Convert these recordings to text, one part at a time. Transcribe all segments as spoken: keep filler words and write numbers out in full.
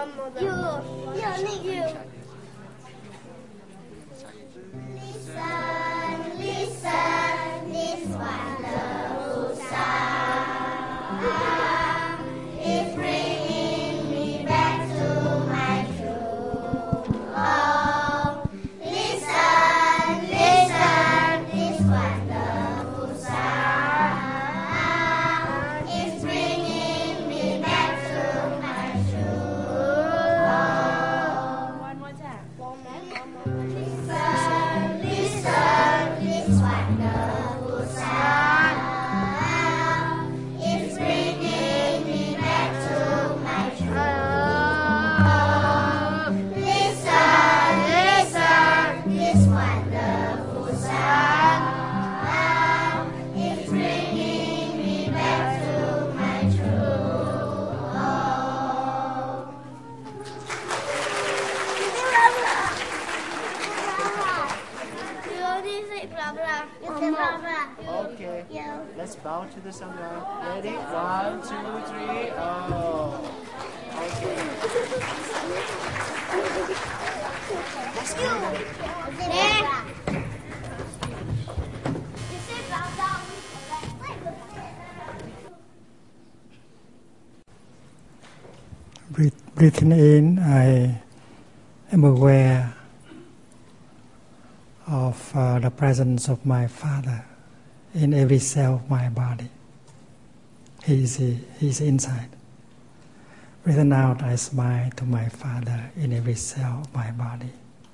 You, you, you. Listen, listen, this wonderful sound is bringing me back to my true home. Listen, listen, this wonderful sound is bringing me back to my true home. One more time. One more, one more. Listen, listen, this wonderful sound is bringing me back to my true home. Listen, listen, this wonderful sound is bringing me back to my true home. Okay, let's bow to the Sangha. Ready? One, two, three. Oh. Okay. Let's go. Breath, breathing in, I am aware of uh, the presence of my Father in every cell of my body. He is, he is inside. Breathing out, I smile to my Father in every cell of my body.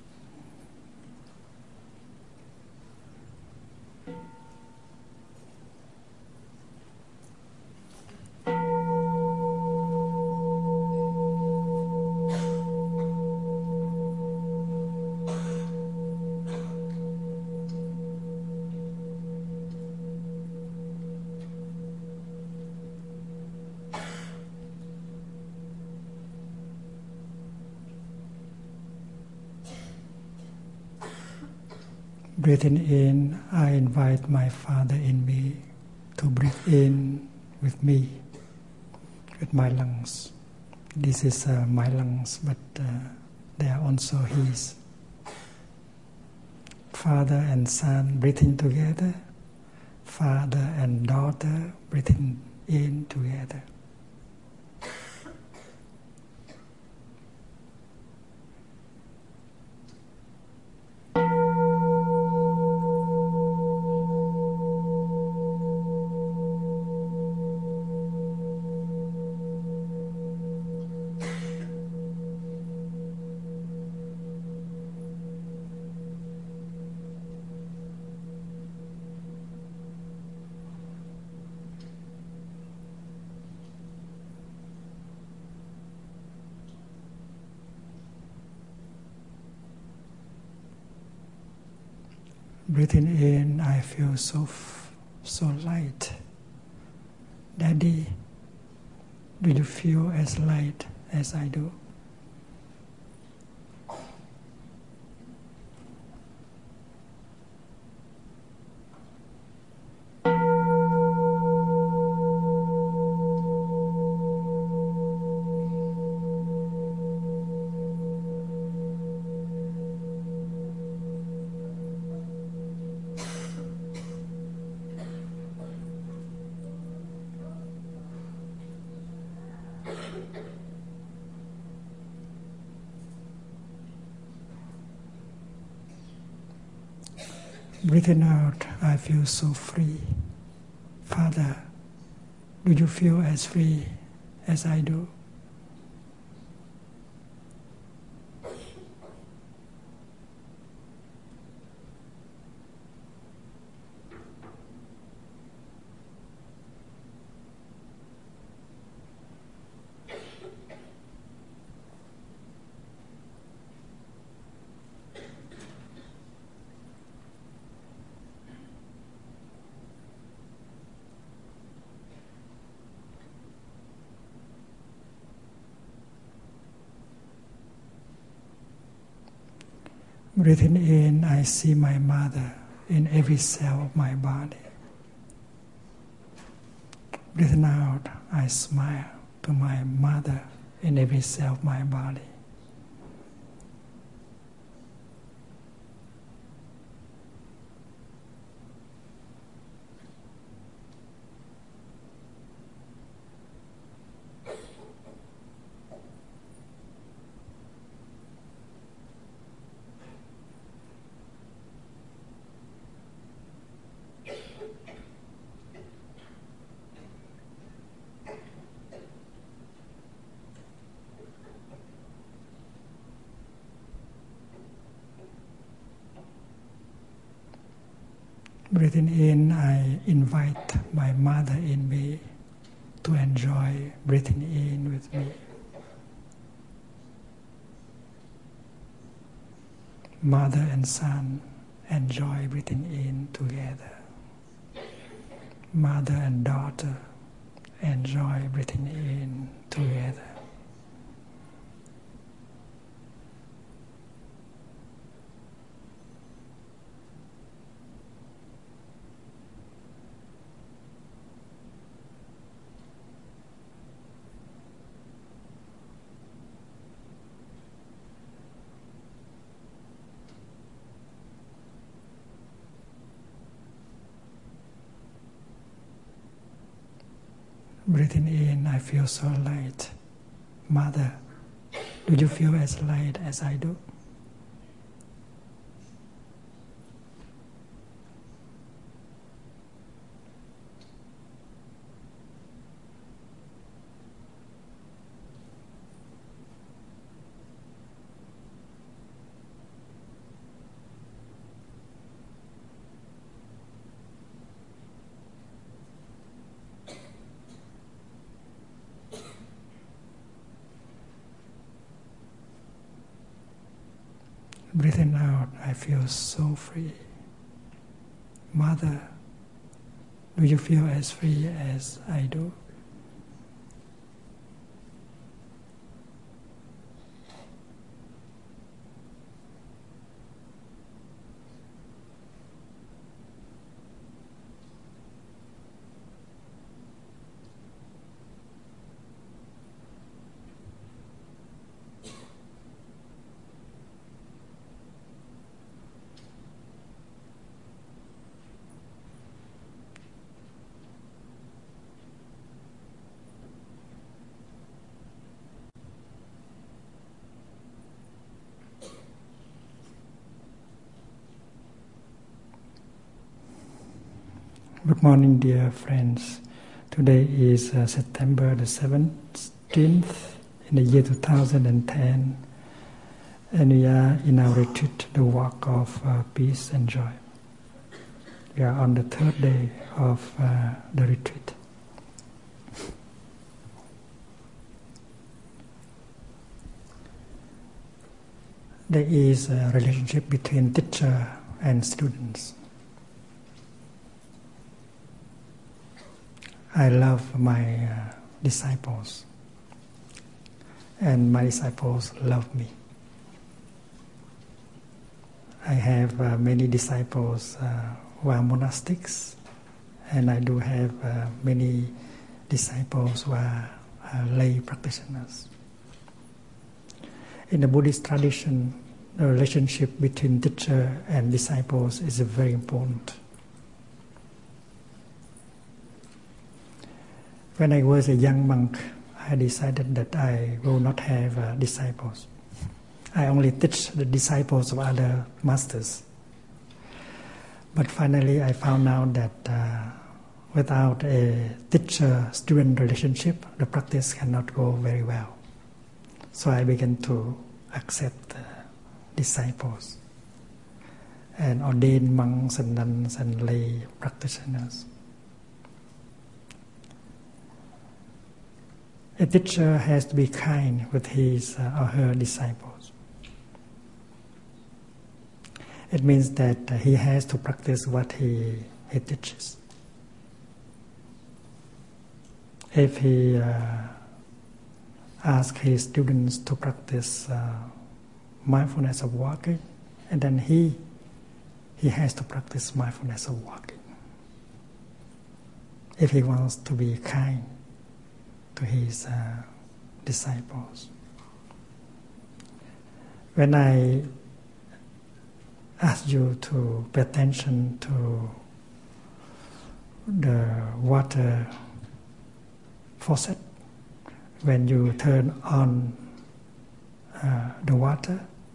Breathing in, I invite my Father in me to breathe in with me, with my lungs. This is uh, my lungs, but uh, they are also His. Father and Son breathing together, Father and daughter breathing in together. Breathing in, I feel so so light. Daddy, do you feel as light as I do? Breathing out, I feel so free. Father, do you feel as free as I do? Breathing in, I see my mother in every cell of my body. Breathing out, I smile to my mother in every cell of my body. Breathing in, I invite my mother in me to enjoy breathing in with me. Mother and son enjoy breathing in together. Mother and daughter enjoy breathing in together. Breathing in, I feel so light. Mother, do you feel as light as I do? Breathing out, I feel so free. Mother, do you feel as free as I do? Good morning, dear friends. Today is uh, September the seventeenth in the year two thousand ten, and we are in our retreat, the walk of uh, peace and joy. We are on the third day of uh, the retreat. There is a relationship between teacher and students. I love my uh, disciples, and my disciples love me. I have uh, many disciples uh, who are monastics, and I do have uh, many disciples who are uh, lay practitioners. In the Buddhist tradition, the relationship between teacher and disciples is very important. When I was a young monk, I decided that I will not have uh, disciples. I only teach the disciples of other masters. But finally I found out that uh, without a teacher-student relationship, the practice cannot go very well. So I began to accept uh, disciples and ordain monks and nuns and lay practitioners. A teacher has to be kind with his uh, or her disciples. It means that uh, he has to practice what he, he teaches. If he uh, asks his students to practice uh, mindfulness of walking, and then he, he has to practice mindfulness of walking. If he wants to be kind to his uh, disciples. When I ask you to pay attention to the water faucet, when you turn on uh, the water,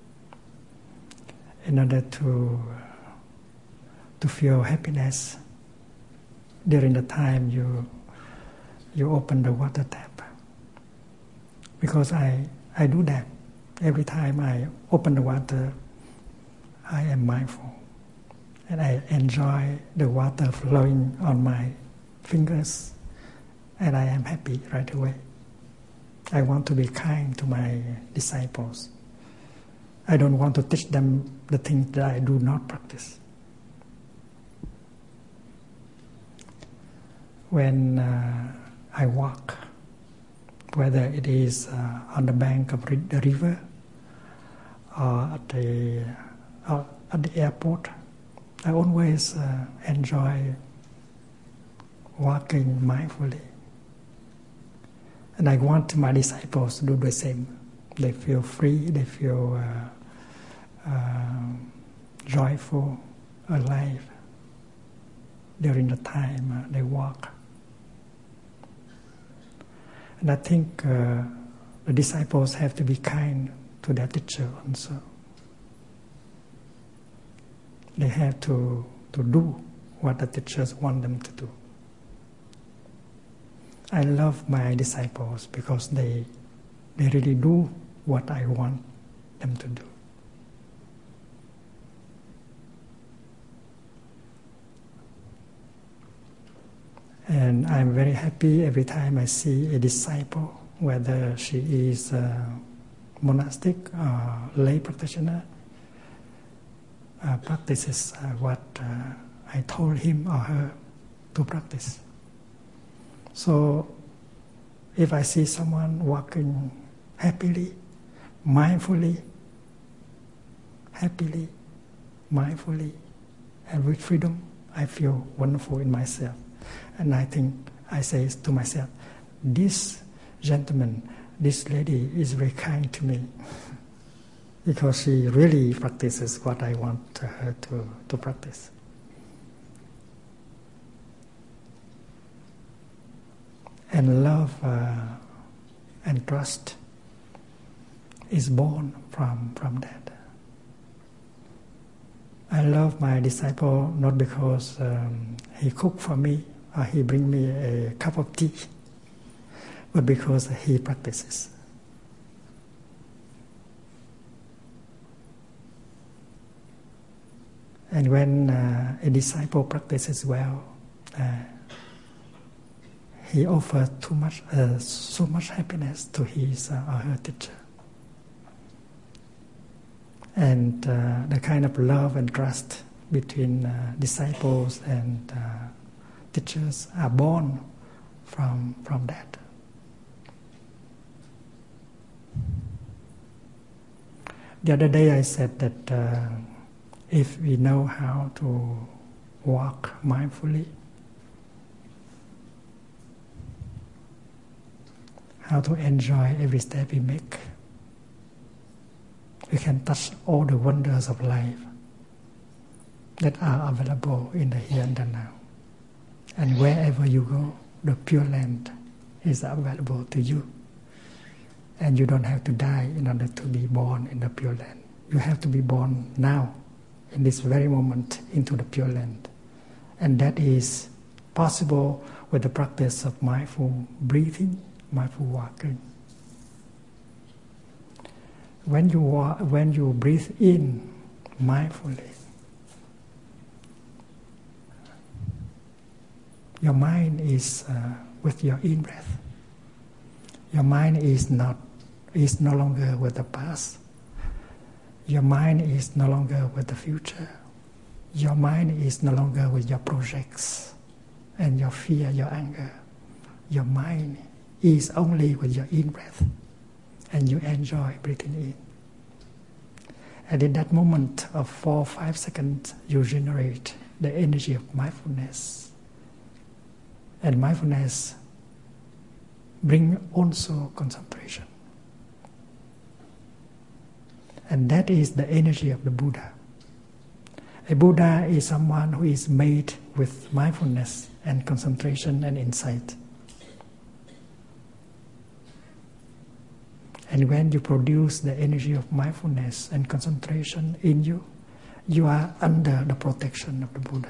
in order to to feel happiness during the time you you open the water tap. Because I, I do that. Every time I open the water, I am mindful. And I enjoy the water flowing on my fingers. And I am happy right away. I want to be kind to my disciples. I don't want to teach them the things that I do not practice. When uh, I walk, whether it is uh, on the bank of the river or at the, uh, at the airport, I always uh, enjoy walking mindfully. And I want my disciples to do the same. They feel free, they feel uh, uh, joyful, alive during the time uh, they walk. And I think uh, the disciples have to be kind to their teacher also. They have to, to do what the teachers want them to do. I love my disciples because they, they really do what I want them to do. And I'm very happy every time I see a disciple, whether she is a monastic or lay practitioner, uh, practices uh, what uh, I told him or her to practice. So if I see someone walking happily, mindfully, happily, mindfully, and with freedom, I feel wonderful in myself. And I think, I say to myself, this gentleman, this lady is very kind to me because she really practices what I want her to, to practice. And love uh, and trust is born from, from that. I love my disciple not because um, he cooked for me or he bring me a cup of tea, but because he practices. And when uh, a disciple practices well, uh, he offers too much, uh, so much happiness to his uh, or her teacher. And uh, the kind of love and trust between uh, disciples and uh, teachers are born from, from that. The other day I said that uh, if we know how to walk mindfully, how to enjoy every step we make, we can touch all the wonders of life that are available in the here and the now. And wherever you go, the Pure Land is available to you. And you don't have to die in order to be born in the Pure Land. You have to be born now, in this very moment, into the Pure Land. And that is possible with the practice of mindful breathing, mindful walking. When you walk, when you breathe in mindfully, your mind is uh, with your in-breath. Your mind is not is no longer with the past. Your mind is no longer with the future. Your mind is no longer with your projects and your fear, your anger. Your mind is only with your in-breath, and you enjoy breathing in. And in that moment of four or five seconds, you generate the energy of mindfulness. And mindfulness bring also concentration. And that is the energy of the Buddha. A Buddha is someone who is made with mindfulness and concentration and insight. And when you produce the energy of mindfulness and concentration in you, you are under the protection of the Buddha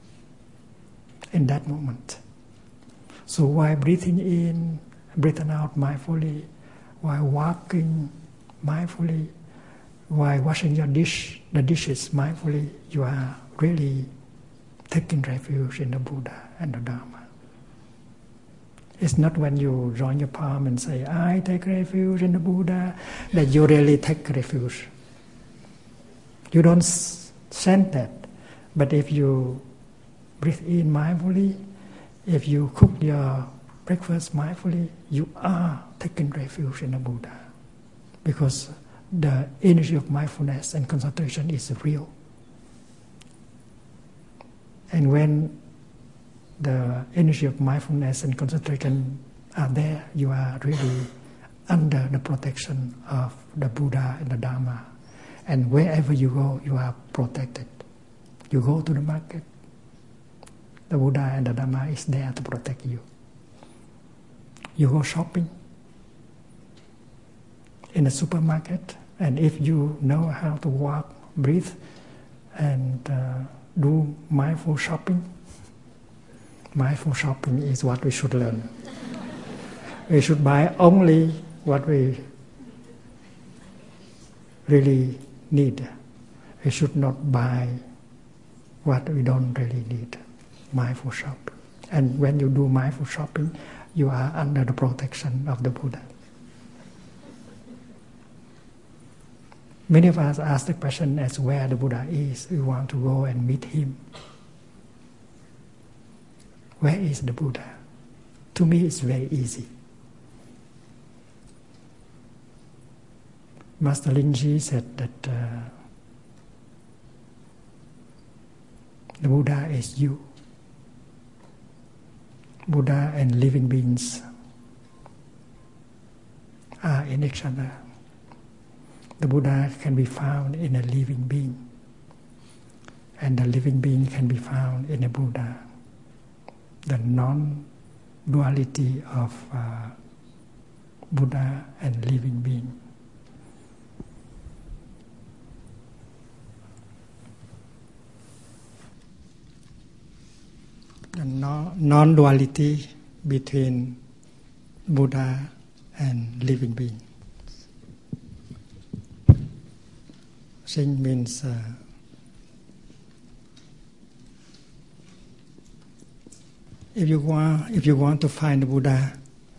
in that moment. So while breathing in, breathing out mindfully, while walking mindfully, while washing your dish, the dishes mindfully, you are really taking refuge in the Buddha and the Dharma. It's not when you join your palm and say, I take refuge in the Buddha, that you really take refuge. You don't sense that. But if you breathe in mindfully, if you cook your breakfast mindfully, you are taking refuge in the Buddha. Because the energy of mindfulness and concentration is real. And when the energy of mindfulness and concentration are there, you are really under the protection of the Buddha and the Dharma. And wherever you go, you are protected. You go to the market, the Buddha and the Dharma is there to protect you. You go shopping in a supermarket, and if you know how to walk, breathe, and uh, do mindful shopping, mindful shopping is what we should learn. We should buy only what we really need. We should not buy what we don't really need. Mindful shopping. And when you do mindful shopping, you are under the protection of the Buddha. Many of us ask the question as where the Buddha is. We want to go and meet him. Where is the Buddha? To me, it's very easy. Master Linji said that uh, the Buddha is you. Buddha and living beings are in each other. The Buddha can be found in a living being, and the living being can be found in a Buddha. The non-duality of uh, Buddha and living being. The non-duality between Buddha and living being. Sing means uh, if you want if you want to find the Buddha,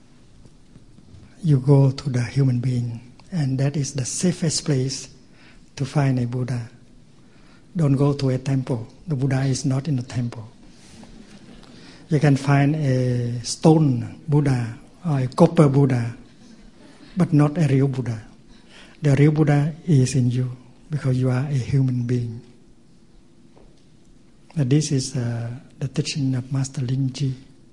you go to the human being, and that is the safest place to find a Buddha. Don't go to a temple. The Buddha is not in the temple. You can find a stone Buddha or a copper Buddha, but not a real Buddha. The real Buddha is in you because you are a human being. But this is uh, the teaching of Master Linji.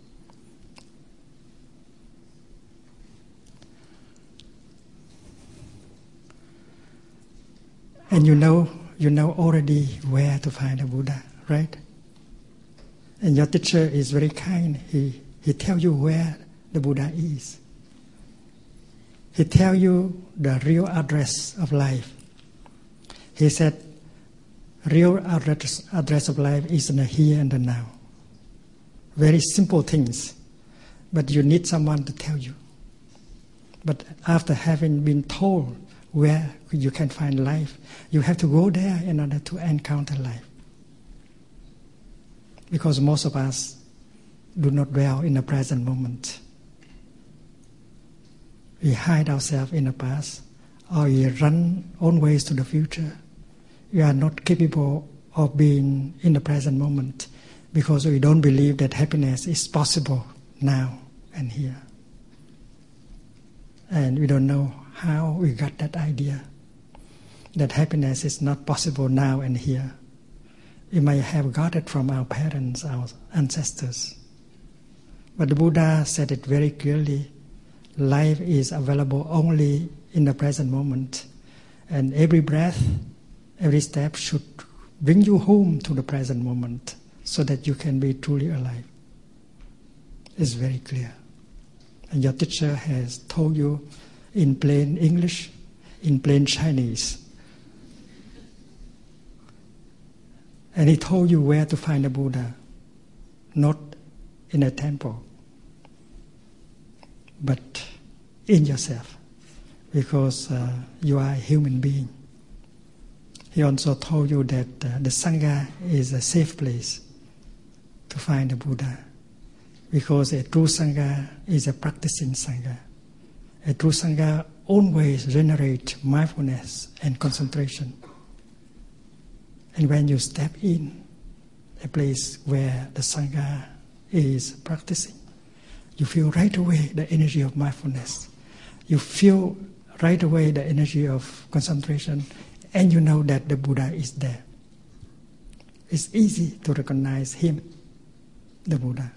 And you know, you know already where to find a Buddha, right? And your teacher is very kind. He he tells you where the Buddha is. He tells you the real address of life. He said, real address, address of life is in the here and the now. Very simple things, but you need someone to tell you. But after having been told where you can find life, you have to go there in order to encounter life. Because most of us do not dwell in the present moment. We hide ourselves in the past, or we run always to the future. We are not capable of being in the present moment because we don't believe that happiness is possible now and here. And we don't know how we got that idea that happiness is not possible now and here. We may have got it from our parents, our ancestors. But the Buddha said it very clearly, life is available only in the present moment. And every breath, every step should bring you home to the present moment so that you can be truly alive. It's very clear. And your teacher has told you in plain English, in plain Chinese. And he told you where to find the Buddha, not in a temple, but in yourself, because uh, you are a human being. He also told you that uh, the Sangha is a safe place to find the Buddha, because a true Sangha is a practicing Sangha. A true Sangha always generates mindfulness and concentration. And when you step in a place where the Sangha is practicing, you feel right away the energy of mindfulness. You feel right away the energy of concentration, and you know that the Buddha is there. It's easy to recognize him, the Buddha.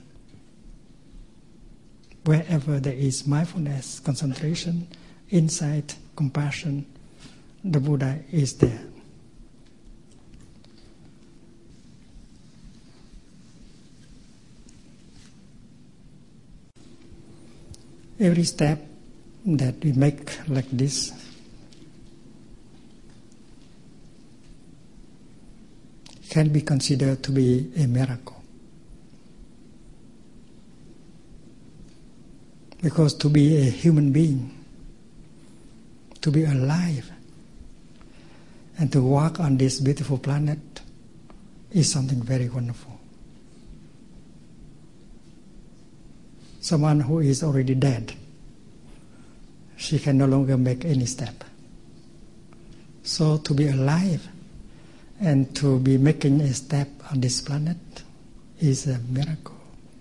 Wherever there is mindfulness, concentration, insight, compassion, the Buddha is there. Every step that we make like this can be considered to be a miracle. Because to be a human being, to be alive, and to walk on this beautiful planet is something very wonderful. Someone who is already dead, she can no longer make any step. So to be alive and to be making a step on this planet is a miracle.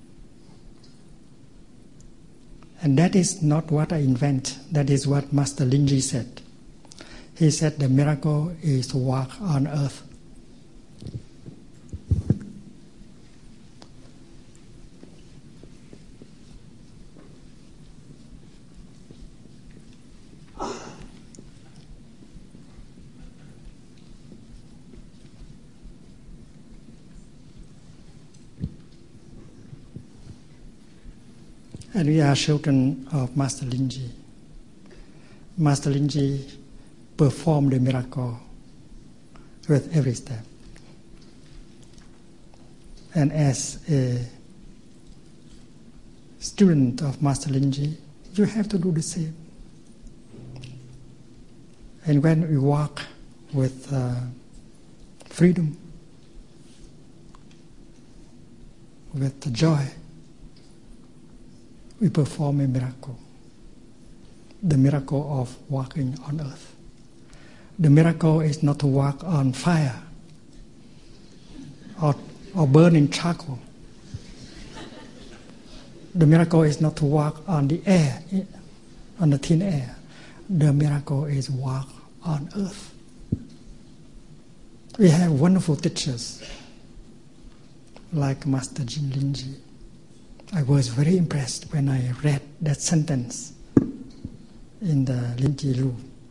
And that is not what I invent. That is what Master Linji said. He said the miracle is to walk on earth. And we are children of Master Linji. Master Linji performed the miracle with every step. And as a student of Master Linji, you have to do the same. And when we walk with uh, freedom, with joy, we perform a miracle. The miracle of walking on earth. The miracle is not to walk on fire or, or burning charcoal. The miracle is not to walk on the air, on the thin air. The miracle is walk on earth. We have wonderful teachers like Master Jin Linji. I was very impressed when I read that sentence in the Linji Lu.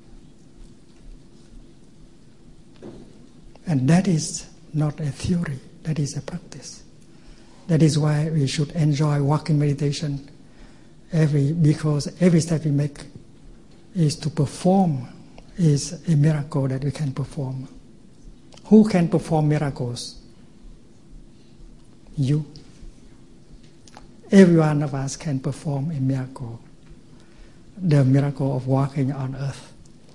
And that is not a theory, that is a practice. That is why we should enjoy walking meditation every, because every step we make is to perform, is a miracle that we can perform. Who can perform miracles? You. Every one of us can perform a miracle, the miracle of walking on earth.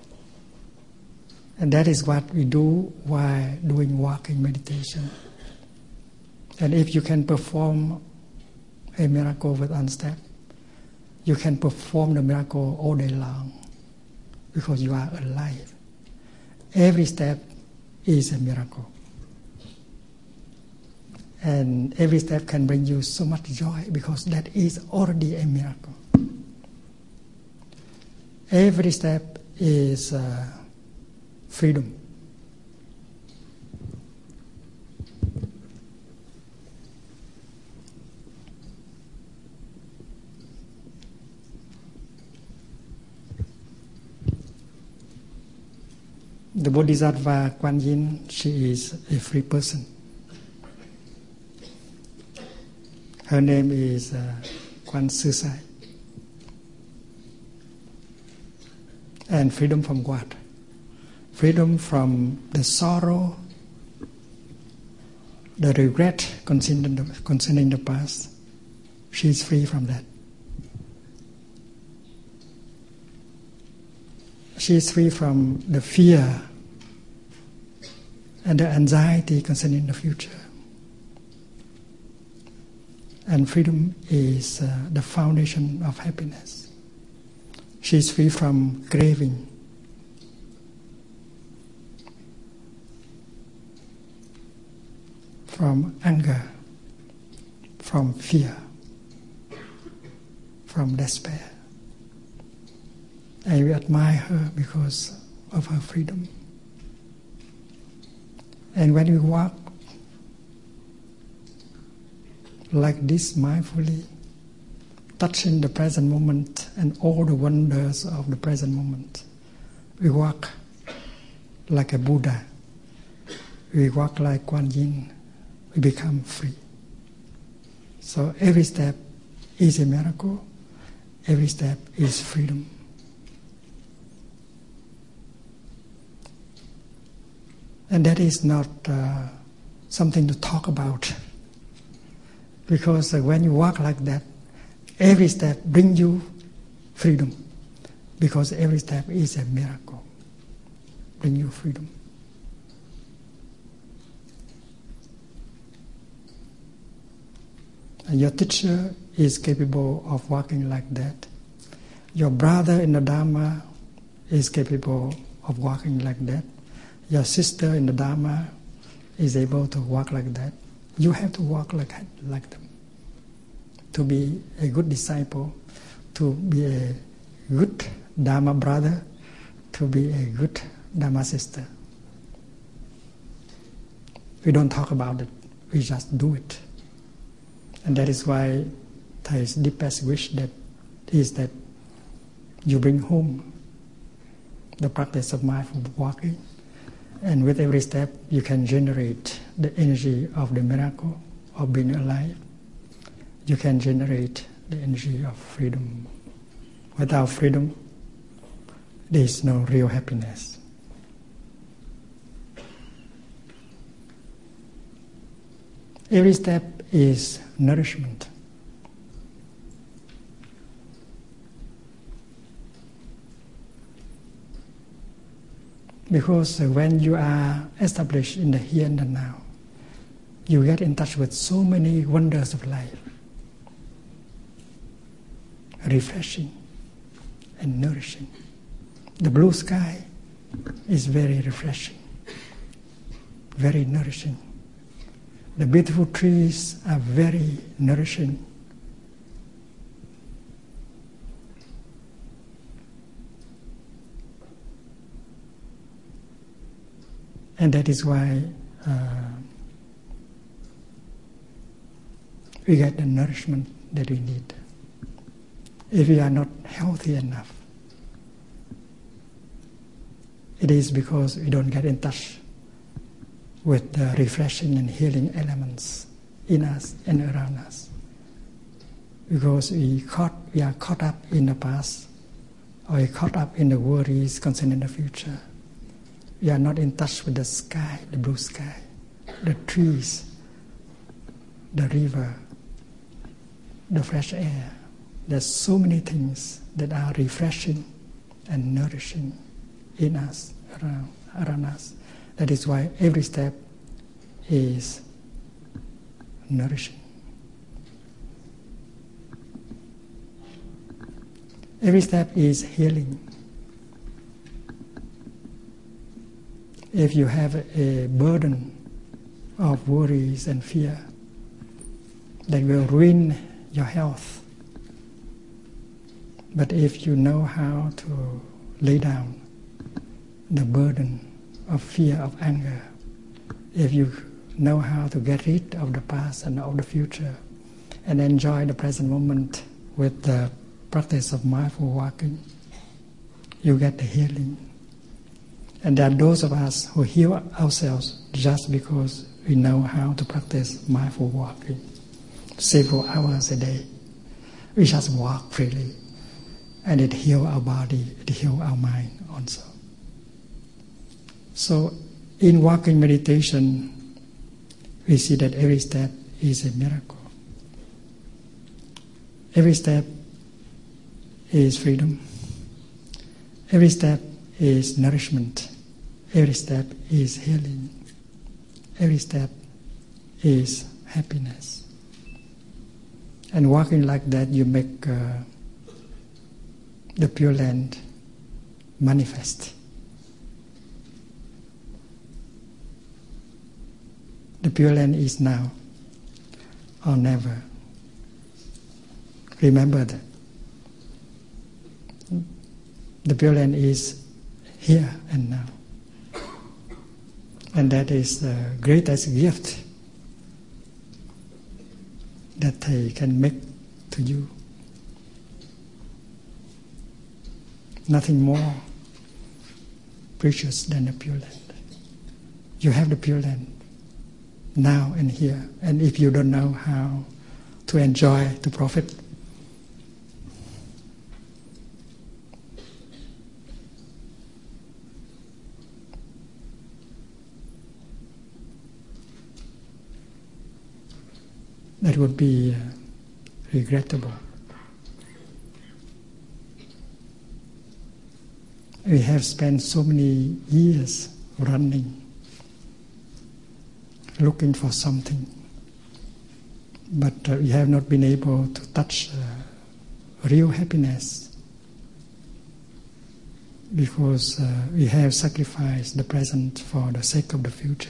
And that is what we do while doing walking meditation. And if you can perform a miracle with one step, you can perform the miracle all day long because you are alive. Every step is a miracle. And every step can bring you so much joy because that is already a miracle. Every step is uh, freedom. The Bodhisattva Kuan Yin, she is a free person. Her name is uh, Kuan Susai. And freedom from what? Freedom from the sorrow, the regret concerning the, concerning the past. She is free from that. She is free from the fear and the anxiety concerning the future. And freedom is uh, the foundation of happiness. She is free from craving. From anger, from fear, from despair. And we admire her because of her freedom. And when we walk like this mindfully, touching the present moment and all the wonders of the present moment, we walk like a Buddha. We walk like Kuan Yin. We become free. So every step is a miracle. Every step is freedom. And that is not uh, something to talk about. Because uh, when you walk like that, every step brings you freedom. Because every step is a miracle. Bring you freedom. And your teacher is capable of walking like that. Your brother in the Dharma is capable of walking like that. Your sister in the Dharma is able to walk like that. You have to walk like, like them. To be a good disciple, to be a good Dharma brother, to be a good Dharma sister. We don't talk about it, we just do it. And that is why Thai's deepest wish that is that you bring home the practice of mindful walking. And with every step, you can generate the energy of the miracle of being alive. You can generate the energy of freedom. Without freedom, there is no real happiness. Every step is nourishment. Because when you are established in the here and the now, you get in touch with so many wonders of life. Refreshing and nourishing. The blue sky is very refreshing, very nourishing. The beautiful trees are very nourishing. And that is why uh, we get the nourishment that we need. If we are not healthy enough, it is because we don't get in touch with the refreshing and healing elements in us and around us. Because we, caught, we are caught up in the past, or we are caught up in the worries concerning the future. We are not in touch with the sky, the blue sky, the trees, the river, the fresh air. There's so many things that are refreshing and nourishing in us, around, around us. That is why every step is nourishing. Every step is healing. If you have a burden of worries and fear that will ruin your health, but if you know how to lay down the burden of fear, of anger, if you know how to get rid of the past and of the future and enjoy the present moment with the practice of mindful walking, you get the healing. And there are those of us who heal ourselves just because we know how to practice mindful walking. Several hours a day, we just walk freely. And it heals our body, it heals our mind also. So in walking meditation, we see that every step is a miracle. Every step is freedom. Every step is nourishment. Every step is healing. Every step is happiness. And walking like that, you make uh, the Pure Land manifest. The Pure Land is now or never. Remember that. The Pure Land is here and now. And that is the greatest gift that Thầy can make to you. Nothing more precious than the Pure Land. You have the Pure Land now and here. And if you don't know how to enjoy, to profit, that would be uh, regrettable. We have spent so many years running, looking for something, but uh, we have not been able to touch uh, real happiness because uh, we have sacrificed the present for the sake of the future.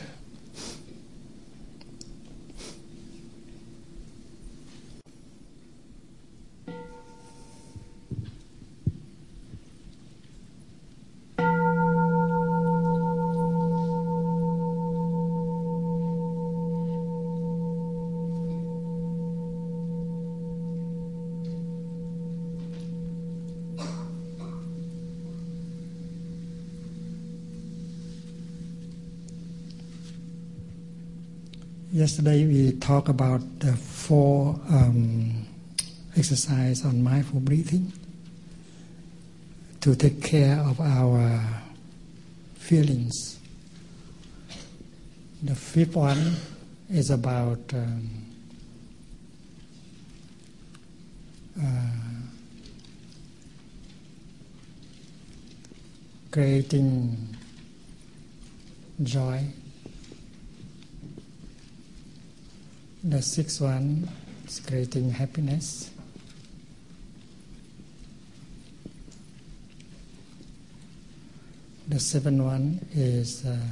Yesterday we talked about the four um, exercises on mindful breathing to take care of our feelings. The fifth one is about um, uh, creating joy. The sixth one is creating happiness. The seventh one is uh,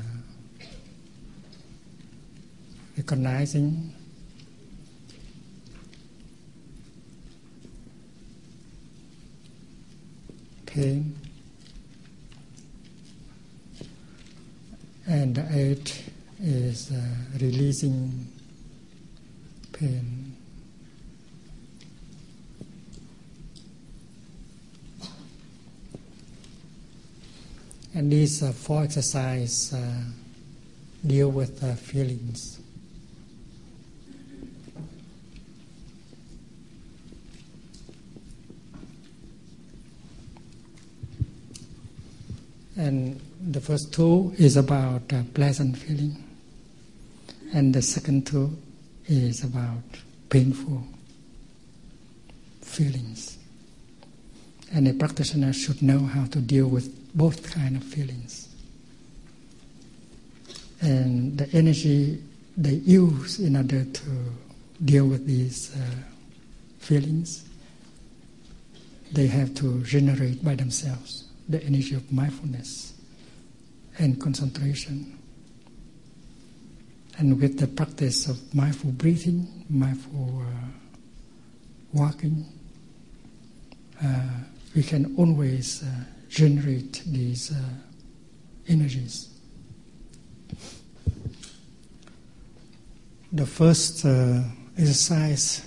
recognizing pain. And the eighth is uh, releasing pain. And these uh, four exercises uh, deal with uh, feelings. And the first two is about uh, pleasant feeling, and the second two is about painful feelings. And a practitioner should know how to deal with both kinds of feelings. And the energy they use in order to deal with these uh, feelings, they have to generate by themselves the energy of mindfulness and concentration. And with the practice of mindful breathing, mindful uh, walking, uh, we can always uh, generate these uh, energies. The first uh, exercise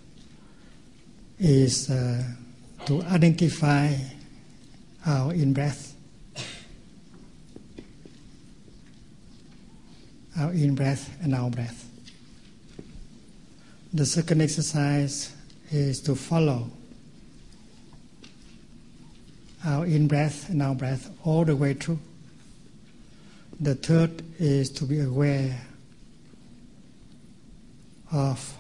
is uh, to identify our in-breath. our in breath and out breath. The second exercise is to follow our in breath and out breath all the way through. The third is to be aware of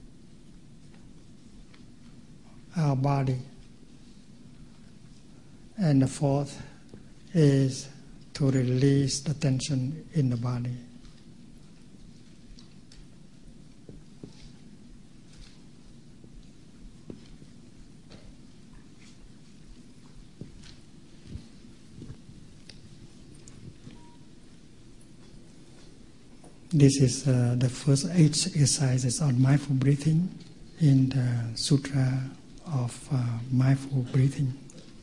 our body. And the fourth is to release the tension in the body. This is uh, the first eight exercises on mindful breathing in the Sutra of uh, Mindful Breathing.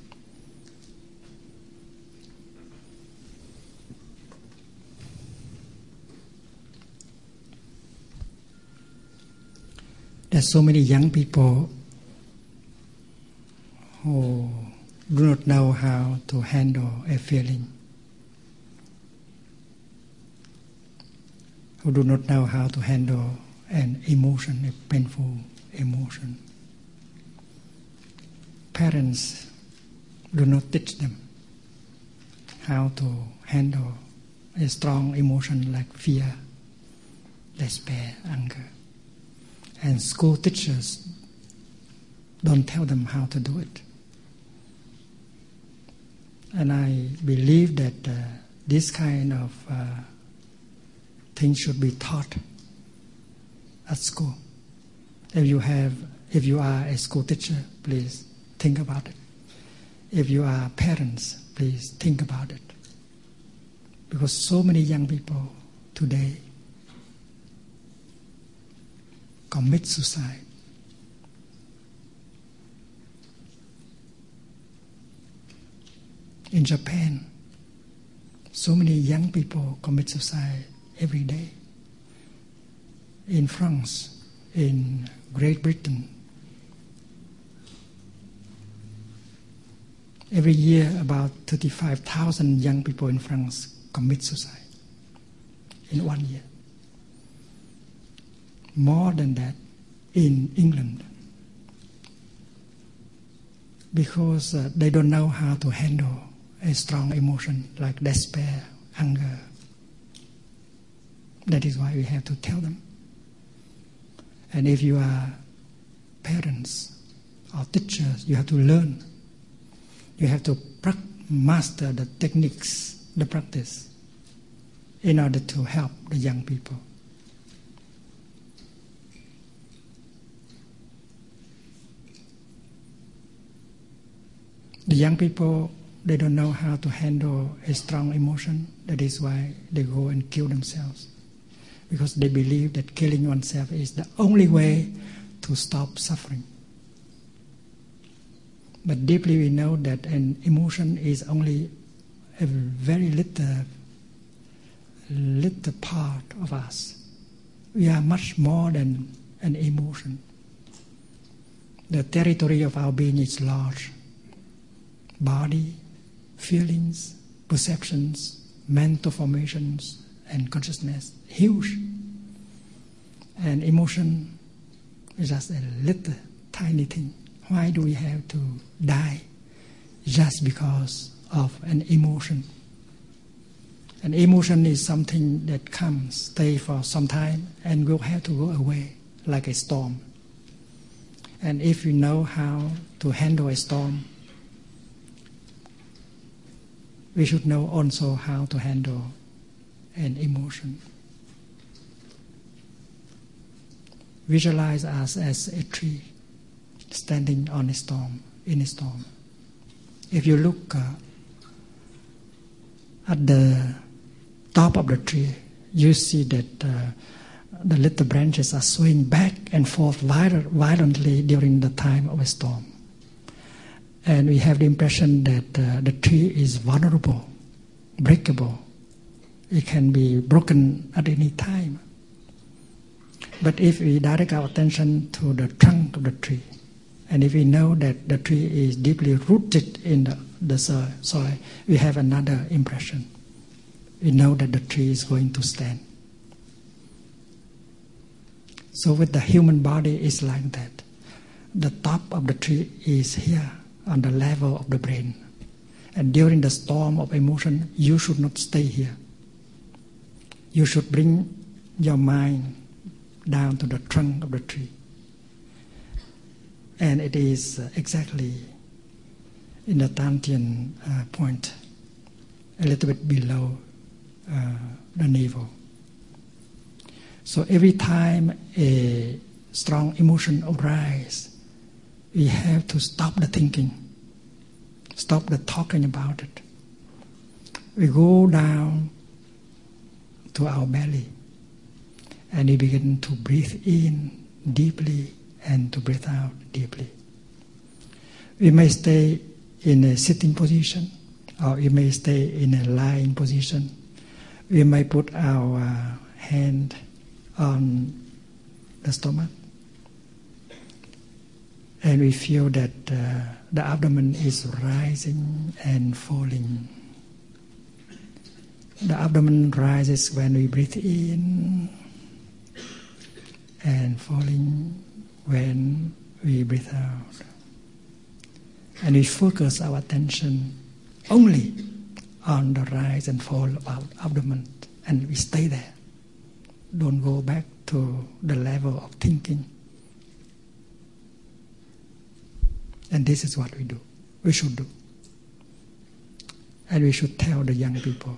There's so many young people who do not know how to handle a feeling, who do not know how to handle an emotion, a painful emotion. Parents do not teach them how to handle a strong emotion like fear, despair, anger. And school teachers don't tell them how to do it. And I believe that uh, this kind of uh, thing should be taught at school. If you have, if you are a school teacher, please think about it. If you are parents, please think about it. Because so many young people today commit suicide. In Japan, so many young people commit suicide every day. In France, in Great Britain, every year about thirty-five thousand young people in France commit suicide in one year. More than that in England, because uh, they don't know how to handle a strong emotion like despair, anger. That is why we have to tell them. And if you are parents or teachers, you have to learn. You have to pra- master the techniques, the practice, in order to help the young people. The young people, they don't know how to handle a strong emotion. That is why they go and kill themselves. Because they believe that killing oneself is the only way to stop suffering. But deeply we know that an emotion is only a very little, little part of us. We are much more than an emotion. The territory of our being is large. Body, feelings, perceptions, mental formations, and consciousness, huge. And emotion is just a little tiny thing. Why do we have to die just because of an emotion? An emotion is something that comes, stay for some time, and will have to go away, like a storm. And if you know how to handle a storm, we should know also how to handle an emotion. Visualize us as a tree standing on a storm, in a storm. If you look uh, at the top of the tree, you see that uh, the little branches are swaying back and forth violently during the time of a storm. And we have the impression that uh, the tree is vulnerable, breakable. It can be broken at any time. But if we direct our attention to the trunk of the tree, and if we know that the tree is deeply rooted in the, the soil, we have another impression. We know that the tree is going to stand. So with the human body, it's like that. The top of the tree is here on the level of the brain. And during the storm of emotion, you should not stay here. You should bring your mind down to the trunk of the tree. And it is exactly in the Dantian uh, point, a little bit below uh, the navel. So every time a strong emotion arises, we have to stop the thinking, stop the talking about it. We go down to our belly and we begin to breathe in deeply and to breathe out deeply. We may stay in a sitting position, or we may stay in a lying position. We may put our uh, hand on the stomach, and we feel that uh, the abdomen is rising and falling. The abdomen rises when we breathe in and falling when we breathe out. And we focus our attention only on the rise and fall of our abdomen, and we stay there. Don't go back to the level of thinking. And this is what we do. We should do. And we should tell the young people.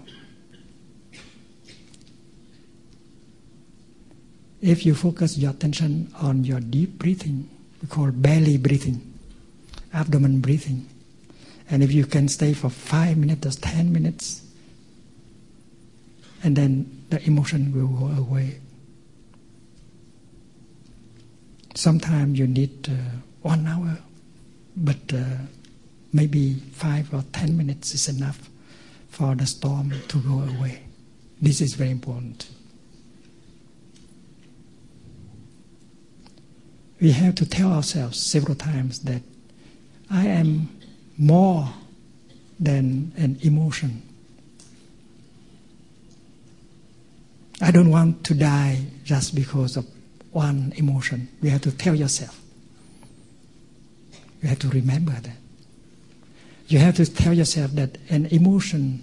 If you focus your attention on your deep breathing, we call belly breathing, abdomen breathing, and if you can stay for five minutes or ten minutes, and then the emotion will go away. Sometimes you need uh, one hour, but uh, maybe five or ten minutes is enough for the storm to go away. This is very important. We have to tell ourselves several times that I am more than an emotion. I don't want to die just because of one emotion. You have to tell yourself. You have to remember that. You have to tell yourself that an emotion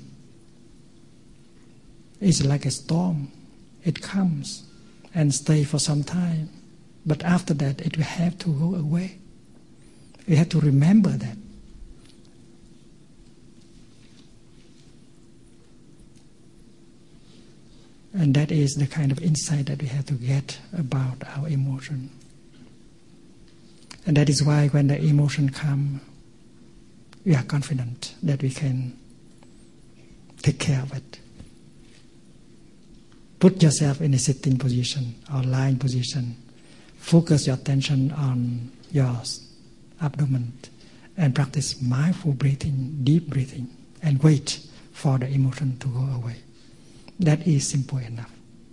is like a storm. It comes and stays for some time. But after that, it will have to go away. We have to remember that. And that is the kind of insight that we have to get about our emotion. And that is why when the emotion comes, we are confident that we can take care of it. Put yourself in a sitting position or lying position. Focus your attention on your abdomen and practice mindful breathing, deep breathing, and wait for the emotion to go away. That is simple enough.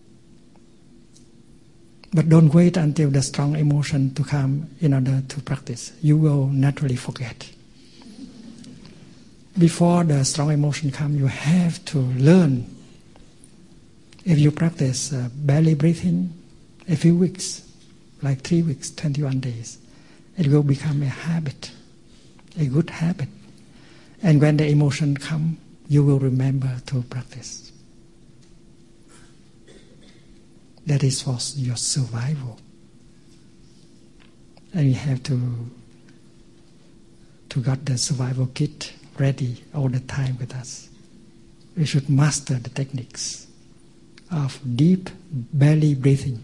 But don't wait until the strong emotion to come in order to practice. You will naturally forget. Before the strong emotion comes, you have to learn. If you practice uh, belly breathing a few weeks, like three weeks, twenty-one days, it will become a habit, a good habit. And when the emotion comes, you will remember to practice. That is for your survival. And you have to, to get the survival kit ready all the time with us. We should master the techniques of deep belly breathing.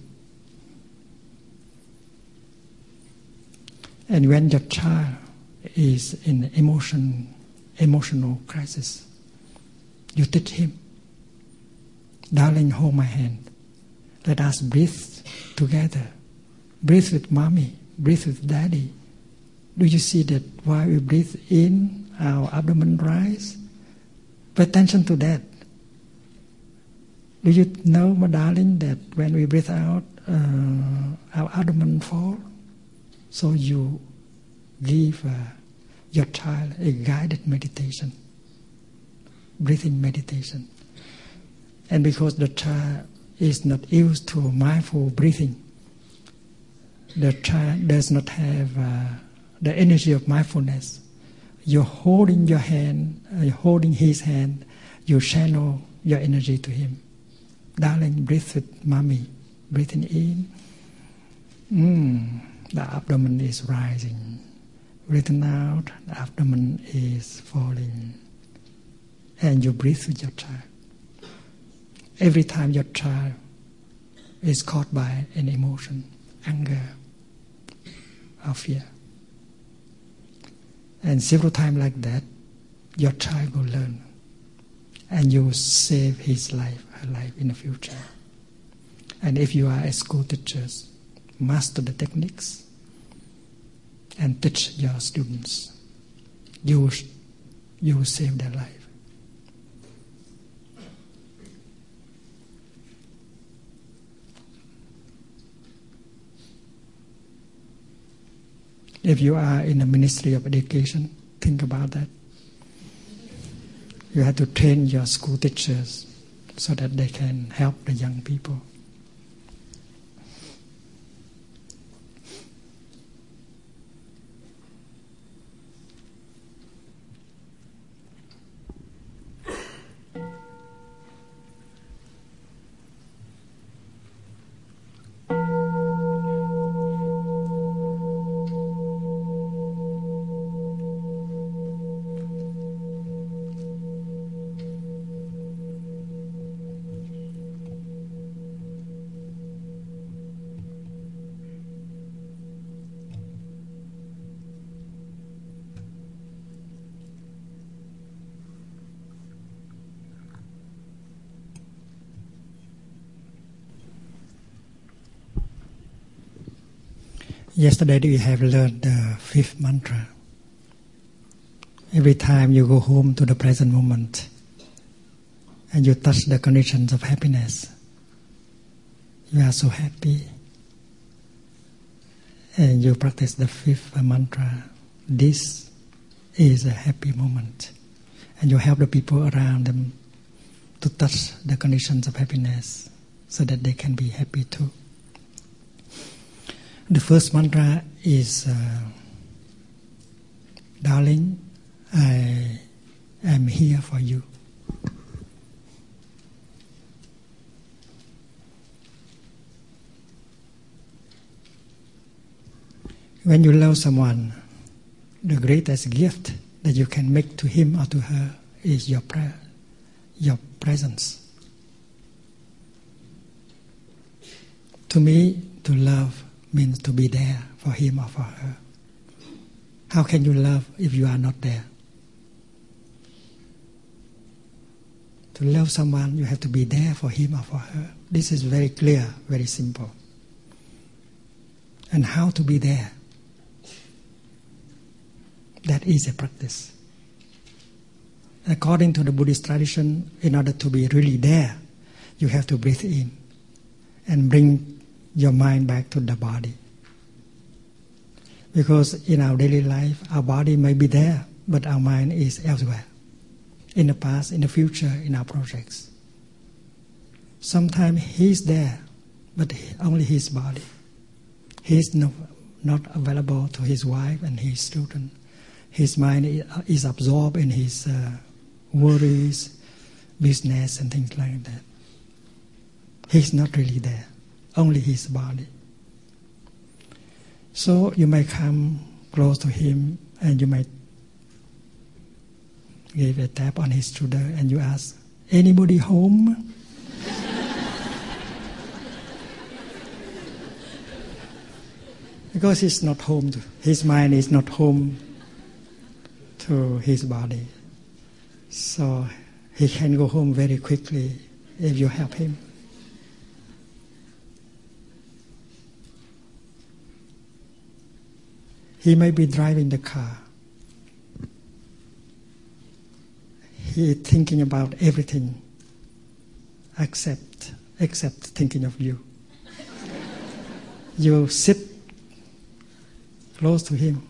And when your child is in emotion, emotional crisis, you teach him, darling, hold my hand. Let us breathe together. Breathe with mommy, breathe with daddy. Do you see that while we breathe in, our abdomen rise? Pay attention to that. Do you know, my darling, that when we breathe out, uh, our abdomen falls? So you give uh, your child a guided meditation, breathing meditation. And because the child is not used to mindful breathing, the child does not have uh, the energy of mindfulness, you're holding your hand, uh, you're holding his hand, you channel your energy to him. Darling, breathe with mommy. Breathing in. Mm, the abdomen is rising. Breathing out, the abdomen is falling. And you breathe with your child. Every time your child is caught by an emotion, anger or fear. And several times like that, your child will learn. And you will save his life, her life in the future. And if you are a school teacher, master the techniques and teach your students, you will, you will save their life. If you are in the Ministry of Education, think about that. You have to train your school teachers so that they can help the young people. Yesterday we have learned the fifth mantra. Every time you go home to the present moment and you touch the conditions of happiness, you are so happy. And you practice the fifth mantra. This is a happy moment. And you help the people around them to touch the conditions of happiness so that they can be happy too. The first mantra is, uh, darling, I am here for you. When you love someone, the greatest gift that you can make to him or to her is your prayer, your presence. To me, to love means to be there for him or for her. How can you love if you are not there? To love someone, you have to be there for him or for her. This is very clear, very simple. And how to be there? That is a practice. According to the Buddhist tradition, in order to be really there, you have to breathe in and bring your mind back to the body. Because in our daily life, our body may be there, but our mind is elsewhere. In the past, in the future, in our projects. Sometimes he's there, but only his body. He's no, not available to his wife and his children. His mind is absorbed in his uh, worries, business, and things like that. He's not really there. Only his body. So you may come close to him and you might give a tap on his shoulder and you ask, anybody home? Because he's not home. To, his mind is not home to his body. So he can go home very quickly if you help him. He may be driving the car. He is thinking about everything except, except thinking of you. You sit close to him,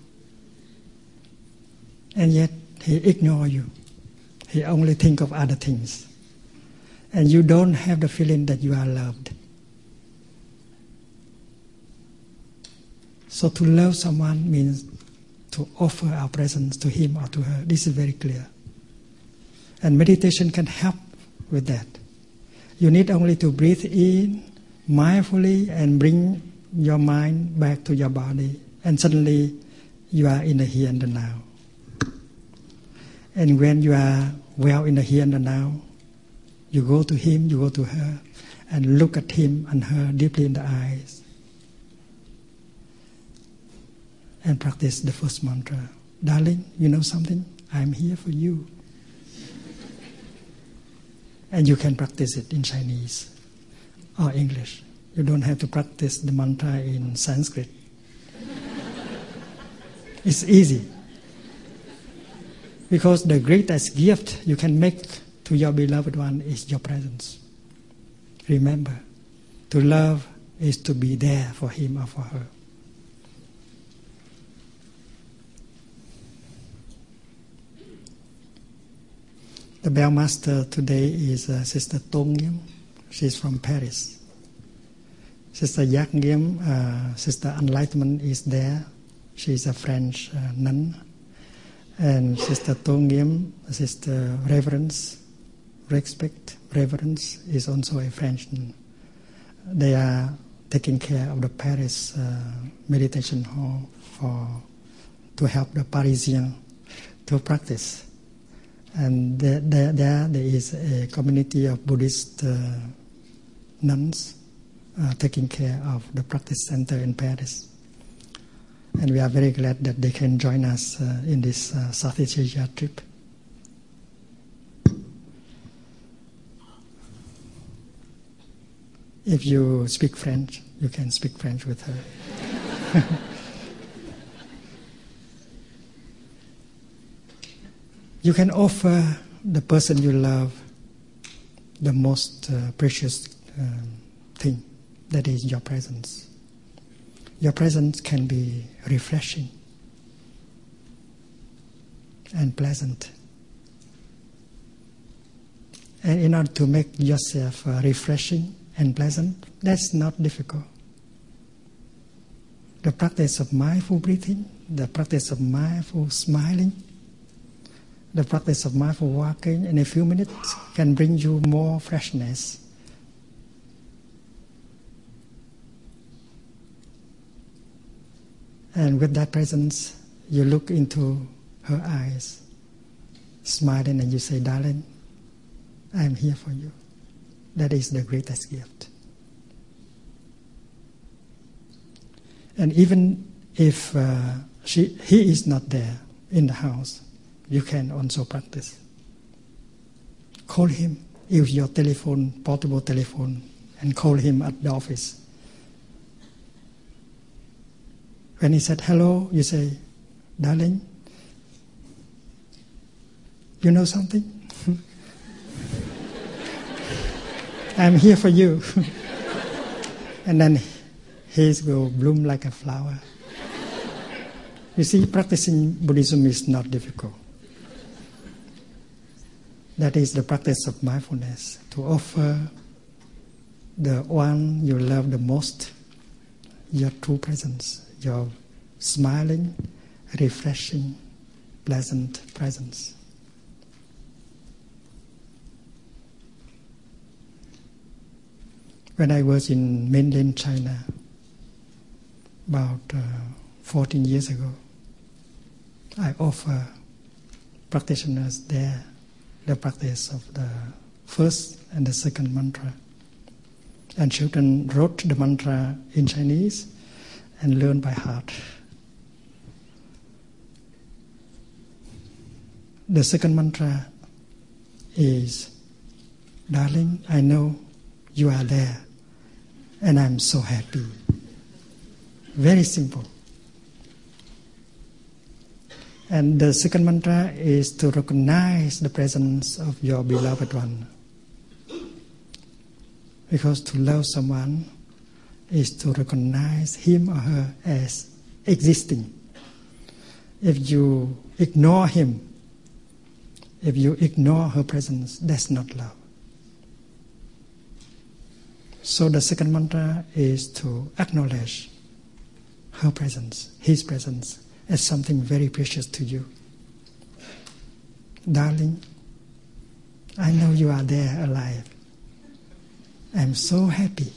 and yet he ignores you. He only thinks of other things. And you don't have the feeling that you are loved. So to love someone means to offer our presence to him or to her. This is very clear. And meditation can help with that. You need only to breathe in mindfully and bring your mind back to your body. And suddenly you are in the here and the now. And when you are well in the here and the now, you go to him, you go to her, and look at him and her deeply in the eyes. And practice the first mantra. Darling, you know something? I'm here for you. And you can practice it in Chinese or English. You don't have to practice the mantra in Sanskrit. It's easy. Because the greatest gift you can make to your beloved one is your presence. Remember, to love is to be there for him or for her. The bell master today is uh, Sister Tong Nghiêm. She's from Paris. Sister Yak Nghiêm, uh, Sister Enlightenment is there. She's a French uh, nun. And Sister Tong Nghiêm, Sister Reverence, Respect, Reverence is also a French nun. They are taking care of the Paris uh, meditation hall for to help the Parisians to practice. And there, there, there, there is a community of Buddhist uh, nuns uh, taking care of the practice center in Paris. And we are very glad that they can join us uh, in this uh, Southeast Asia trip. If you speak French, you can speak French with her. You can offer the person you love the most uh, precious um, thing, that is your presence. Your presence can be refreshing and pleasant. And in order to make yourself uh, refreshing and pleasant, that's not difficult. The practice of mindful breathing, the practice of mindful smiling, the practice of mindful walking in a few minutes can bring you more freshness. And with that presence, you look into her eyes, smiling, and you say, darling, I am here for you. That is the greatest gift. And even if uh, she, he is not there in the house, you can also practice. Call him, use your telephone, portable telephone, and call him at the office. When he said hello, you say, darling, you know something? I'm here for you. And then he will bloom like a flower. You see, practicing Buddhism is not difficult. That is the practice of mindfulness, to offer the one you love the most your true presence, your smiling, refreshing, pleasant presence. When I was in mainland China, about uh, fourteen years ago, I offer practitioners there the practice of the first and the second mantra. And children wrote the mantra in Chinese and learned by heart. The second mantra is, darling, I know you are there, and I'm so happy. Very simple. And the second mantra is to recognize the presence of your beloved one. Because to love someone is to recognize him or her as existing. If you ignore him, if you ignore her presence, that's not love. So the second mantra is to acknowledge her presence, his presence, as something very precious to you. Darling, I know you are there alive. I'm so happy.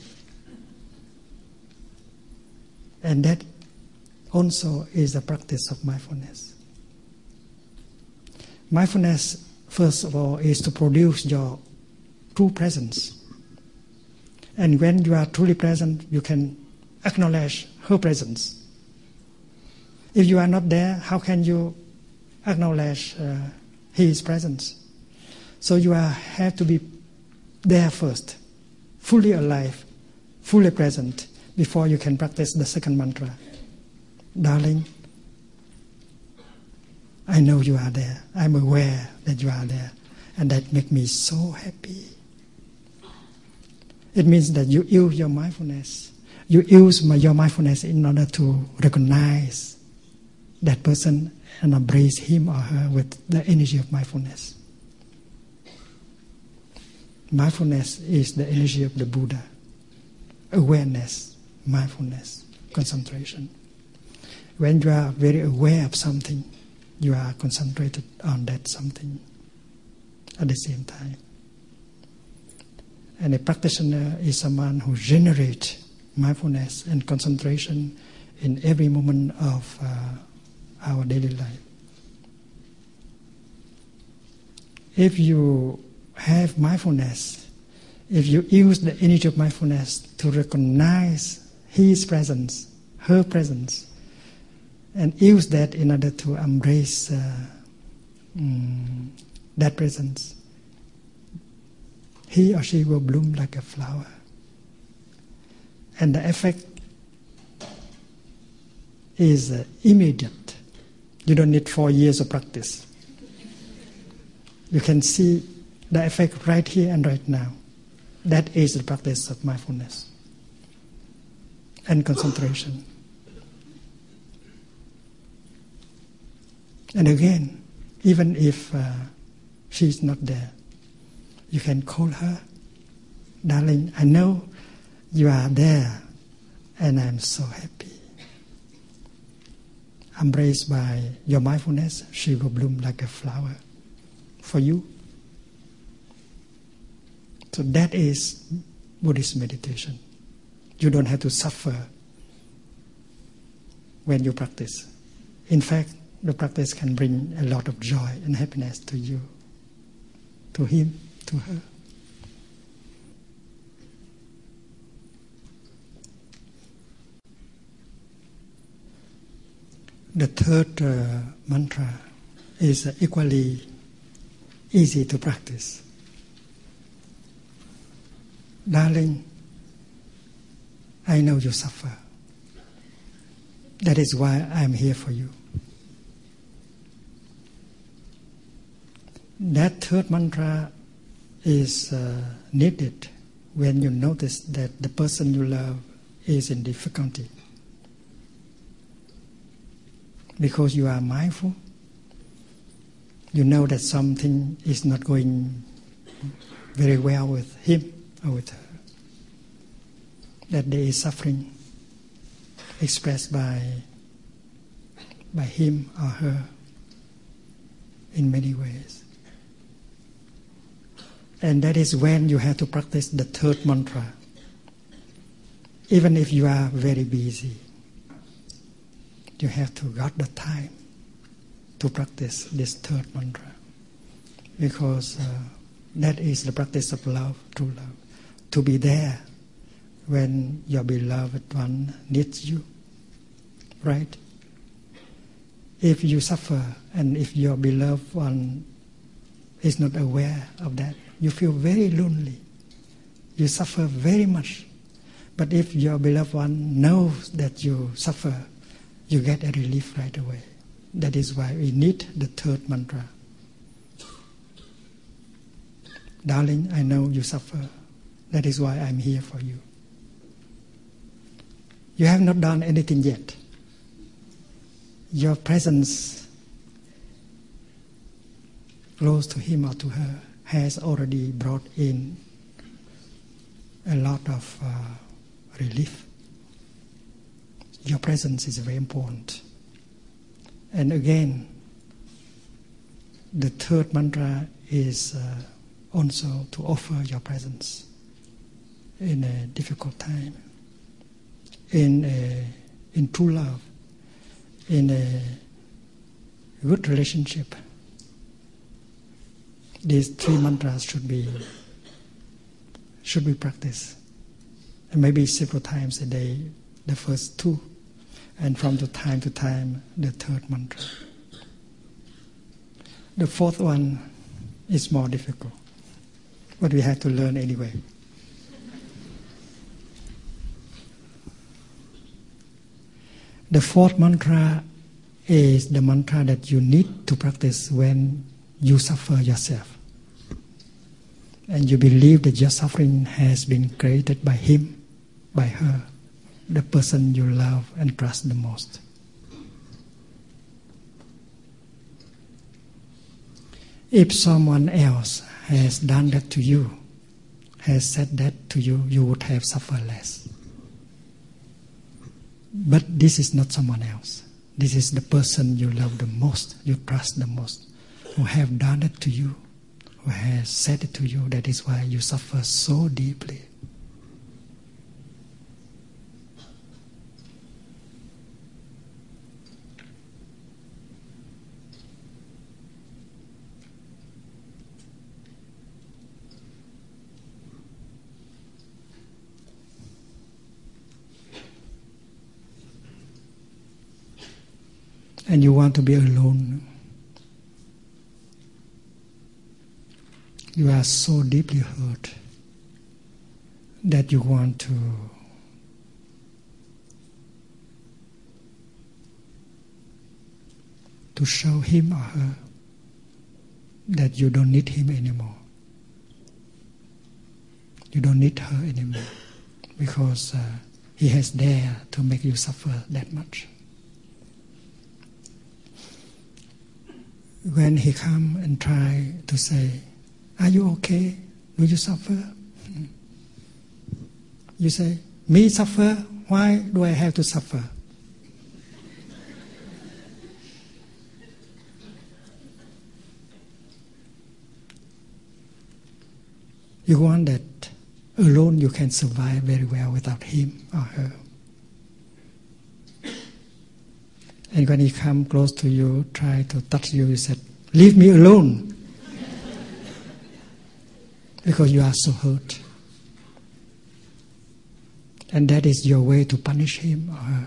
And that also is a practice of mindfulness. Mindfulness, first of all, is to produce your true presence. And when you are truly present, you can acknowledge her presence. If you are not there, how can you acknowledge uh, his presence? So you are, have to be there first, fully alive, fully present, before you can practice the second mantra. Darling, I know you are there. I'm aware that you are there. And that makes me so happy. It means that you use your mindfulness. You use your mindfulness in order to recognize that person and embrace him or her with the energy of mindfulness. Mindfulness is the energy of the Buddha. Awareness, mindfulness, concentration. When you are very aware of something, you are concentrated on that something at the same time. And a practitioner is someone who generates mindfulness and concentration in every moment of uh, our daily life. If you have mindfulness, if you use the energy of mindfulness to recognize his presence, her presence, and use that in order to embrace uh, mm, that presence, he or she will bloom like a flower. And the effect is uh, immediate. You don't need four years of practice. You can see the effect right here and right now. That is the practice of mindfulness and concentration. And again, even if uh, she's not there, you can call her, darling, I know you are there and I'm so happy. Embraced by your mindfulness, she will bloom like a flower for you. So that is Buddhist meditation. You don't have to suffer when you practice. In fact, the practice can bring a lot of joy and happiness to you, to him, to her. The third uh, mantra is equally easy to practice. Darling, I know you suffer. That is why I am here for you. That third mantra is uh, needed when you notice that the person you love is in difficulty. Because you are mindful, you know that something is not going very well with him or with her. That there is suffering expressed by, by him or her in many ways. And that is when you have to practice the third mantra. Even if you are very busy, you have to got the time to practice this third mantra. Because uh, that is the practice of love, true love. To be there when your beloved one needs you. Right? If you suffer and if your beloved one is not aware of that, you feel very lonely. You suffer very much. But if your beloved one knows that you suffer, you get a relief right away. That is why we need the third mantra. Darling, I know you suffer. That is why I'm here for you. You have not done anything yet. Your presence close to him or to her has already brought in a lot of uh, relief. your presence is very important. And again, the third mantra is uh, also to offer your presence in a difficult time, in a, in true love, in a good relationship. These three mantras should be should be practiced, and maybe several times a day. The first two, and from the time to time the third mantra. The fourth one is more difficult, but we have to learn anyway. The fourth mantra is the mantra that you need to practice when you suffer yourself. And you believe that your suffering has been created by him, by her, the person you love and trust the most. If someone else has done that to you, has said that to you, you would have suffered less. But this is not someone else. This is the person you love the most, you trust the most, who have done it to you, who has said it to you. That is why you suffer so deeply. And you want to be alone. You are so deeply hurt that you want to to show him or her that you don't need him anymore. You don't need her anymore because uh, he has dared to make you suffer that much. When he come and try to say, "Are you okay? Do you suffer?" You say, "Me suffer? Why do I have to suffer?" You want that alone you can survive very well without him or her. And when he come close to you, try to touch you, you said, "Leave me alone." Because you are so hurt. And that is your way to punish him or her.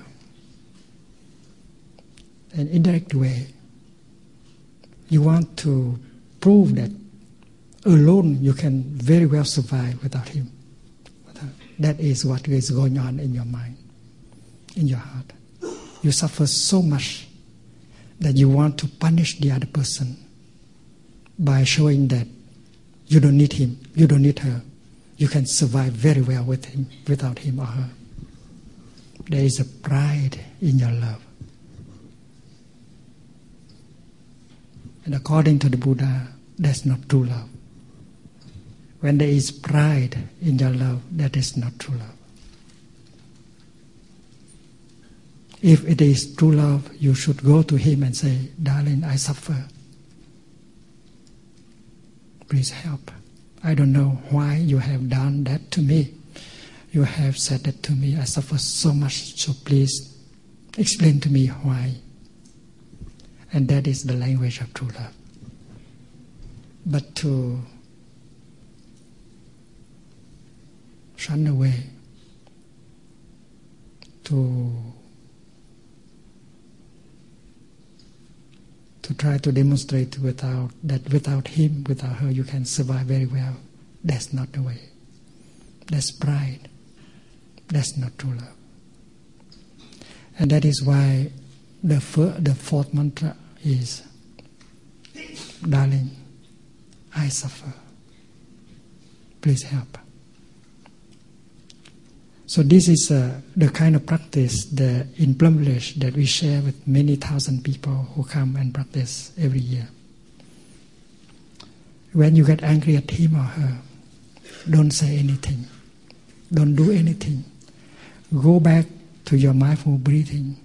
An indirect way. You want to prove that alone you can very well survive without him. That is what is going on in your mind, in your heart. You suffer so much that you want to punish the other person by showing that you don't need him, you don't need her. You can survive very well with him, without him or her. There is a pride in your love. And according to the Buddha, that's not true love. When there is pride in your love, that is not true love. If it is true love, you should go to him and say, "Darling, I suffer. Please help. I don't know why you have done that to me. You have said that to me. I suffer so much, so please explain to me why." And that is the language of true love. But to shun away, to to try to demonstrate without that without him, without her, you can survive very well. That's not the way. That's pride. That's not true love. And that is why the fir- the fourth mantra is, "Darling, I suffer. Please help." So this is uh, the kind of practice the, in Plum Village that we share with many thousand people who come and practice every year. When you get angry at him or her, don't say anything. Don't do anything. Go back to your mindful breathing.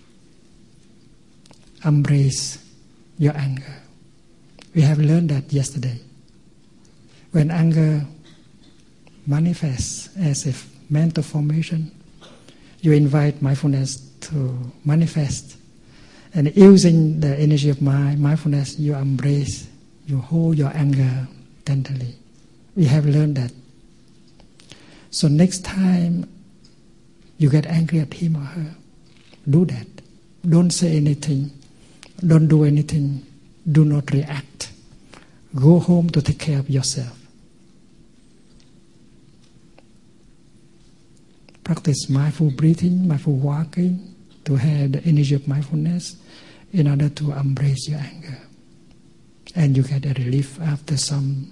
Embrace your anger. We have learned that yesterday. When anger manifests as a mental formation, you invite mindfulness to manifest. And using the energy of mind, mindfulness, you embrace, you hold your anger tenderly. We have learned that. So next time you get angry at him or her, do that. Don't say anything. Don't do anything. Do not react. Go home to take care of yourself. Practice mindful breathing, mindful walking, to have the energy of mindfulness in order to embrace your anger. And you get a relief after some,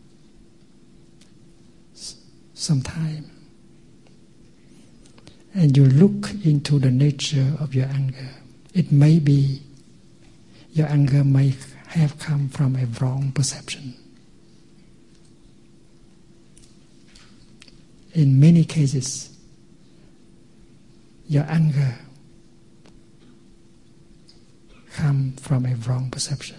some time. And you look into the nature of your anger. It may be, your anger may have come from a wrong perception. In many cases, your anger comes from a wrong perception.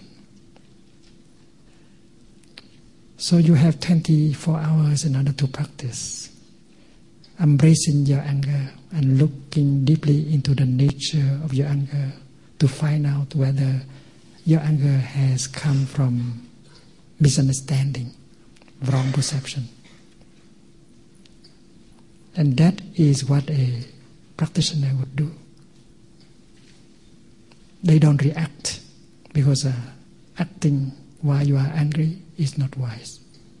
So you have twenty-four hours in order to practice embracing your anger and looking deeply into the nature of your anger to find out whether your anger has come from misunderstanding, wrong perception. And that is what a practitioner would do. They don't react because uh, acting while you are angry is not wise.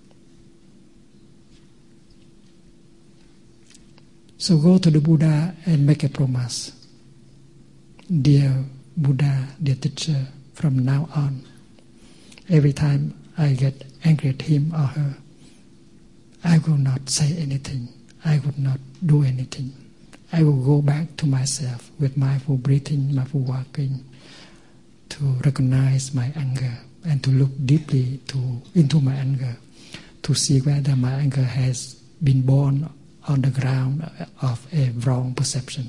So go to the Buddha and make a promise. Dear Buddha, dear teacher, from now on, every time I get angry at him or her, I will not say anything. I will not do anything. I will go back to myself with mindful breathing, mindful walking, to recognize my anger and to look deeply to, into my anger, to see whether my anger has been born on the ground of a wrong perception.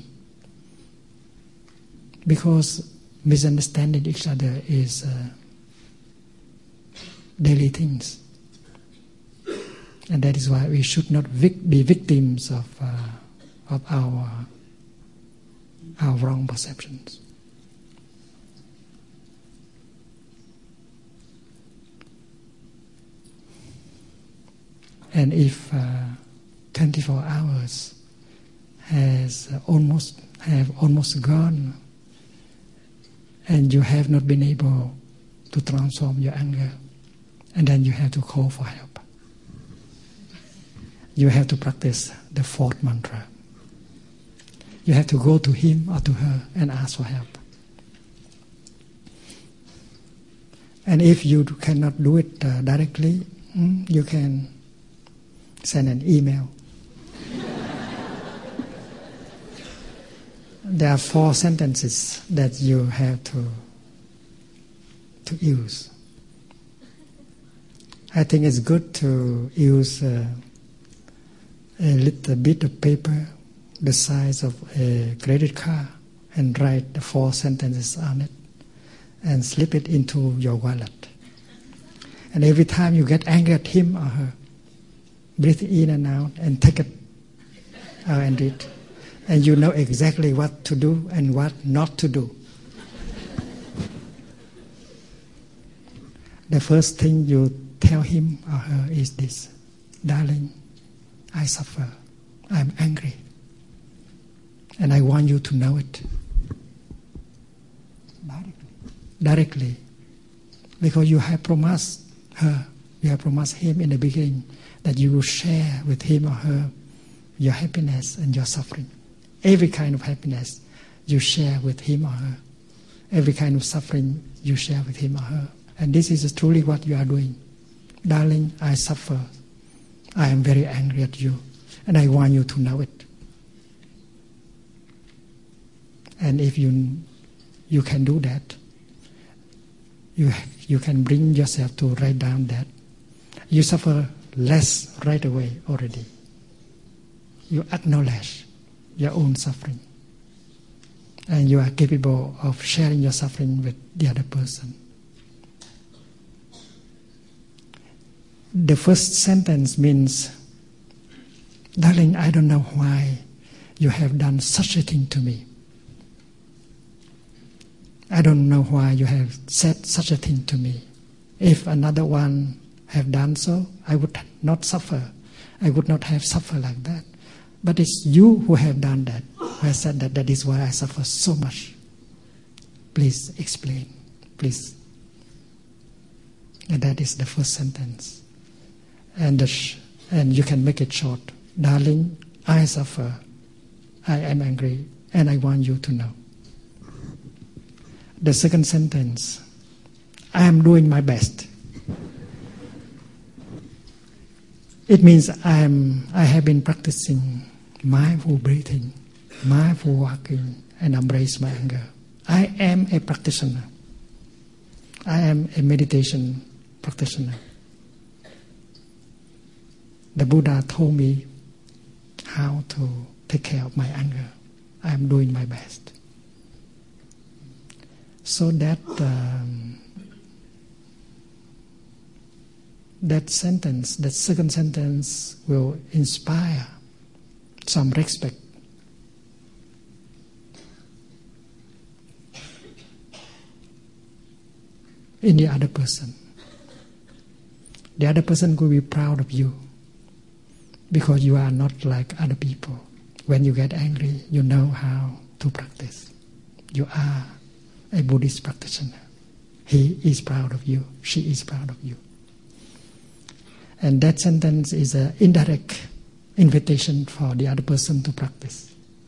Because misunderstanding each other is uh, daily things. And that is why we should not vic- be victims of uh, of our our wrong perceptions. And if uh, twenty-four hours has uh, almost have almost gone, and you have not been able to transform your anger, and then you have to call for help. You have to practice the fourth mantra. You have to go to him or to her and ask for help. And if you cannot do it uh, directly, mm, you can send an email. There are four sentences that you have to to use. I think it's good to use uh, a little bit of paper the size of a credit card and write the four sentences on it and slip it into your wallet. And every time you get angry at him or her, breathe in and out and take it out and read. And you know exactly what to do and what not to do. The first thing you tell him or her is this: darling, I suffer, I'm angry, and I want you to know it. Directly. Directly. Because you have promised her, you have promised him in the beginning that you will share with him or her your happiness and your suffering. Every kind of happiness you share with him or her. Every kind of suffering you share with him or her. And this is truly what you are doing. Darling, I suffer. I am very angry at you. And I want you to know it. And if you you can do that, you you can bring yourself to write down that. You suffer less right away already. You acknowledge your own suffering. and you are capable of sharing your suffering with the other person. The first sentence means, darling, I don't know why you have done such a thing to me. I don't know why you have said such a thing to me. If another one have done so, I would not suffer. I would not have suffered like that. But it's you who have done that, who have said that that is why I suffer so much. Please explain, please. And that is the first sentence. And, the sh- and you can make it short. Darling, I suffer. I am angry, and I want you to know. The second sentence, I am doing my best. It means I am. I have been practicing mindful breathing, mindful walking, and embrace my anger. I am a practitioner. I am a meditation practitioner. The Buddha told me how to take care of my anger. I am doing my best. So that um, that sentence, that second sentence, will inspire some respect. In the other person. The other person will be proud of you because you are not like other people. When you get angry, you know how to practice. You are a Buddhist practitioner. He is proud of you. She is proud of you. And that sentence is an indirect invitation for the other person to practice.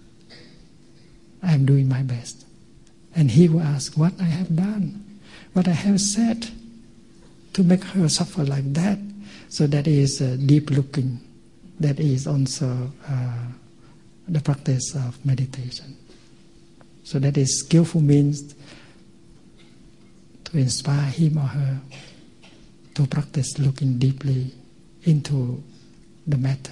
I am doing my best. And he will ask what I have done, what I have said to make her suffer like that. So that is uh, deep looking. That is also uh, the practice of meditation. So that is skillful means to inspire him or her to practice looking deeply into the matter.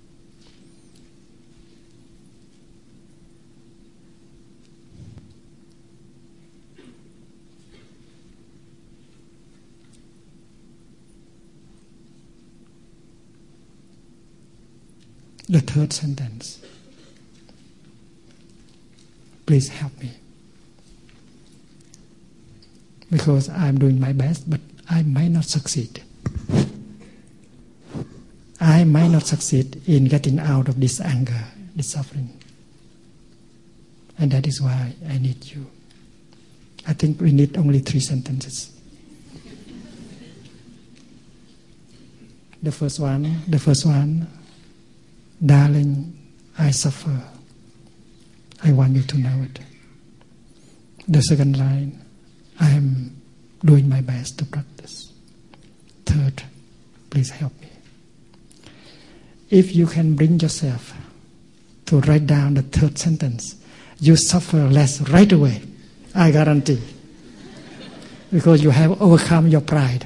The third sentence. Please help me. Because I'm doing my best, but I might not succeed. I might not succeed in getting out of this anger, this suffering. And that is why I need you. I think we need only three sentences. The first one, the first one, darling, I suffer. I want you to know it. The second line, I am doing my best to practice. Third, please help me. If you can bring yourself to write down the third sentence, you suffer less right away. I guarantee. Because you have overcome your pride.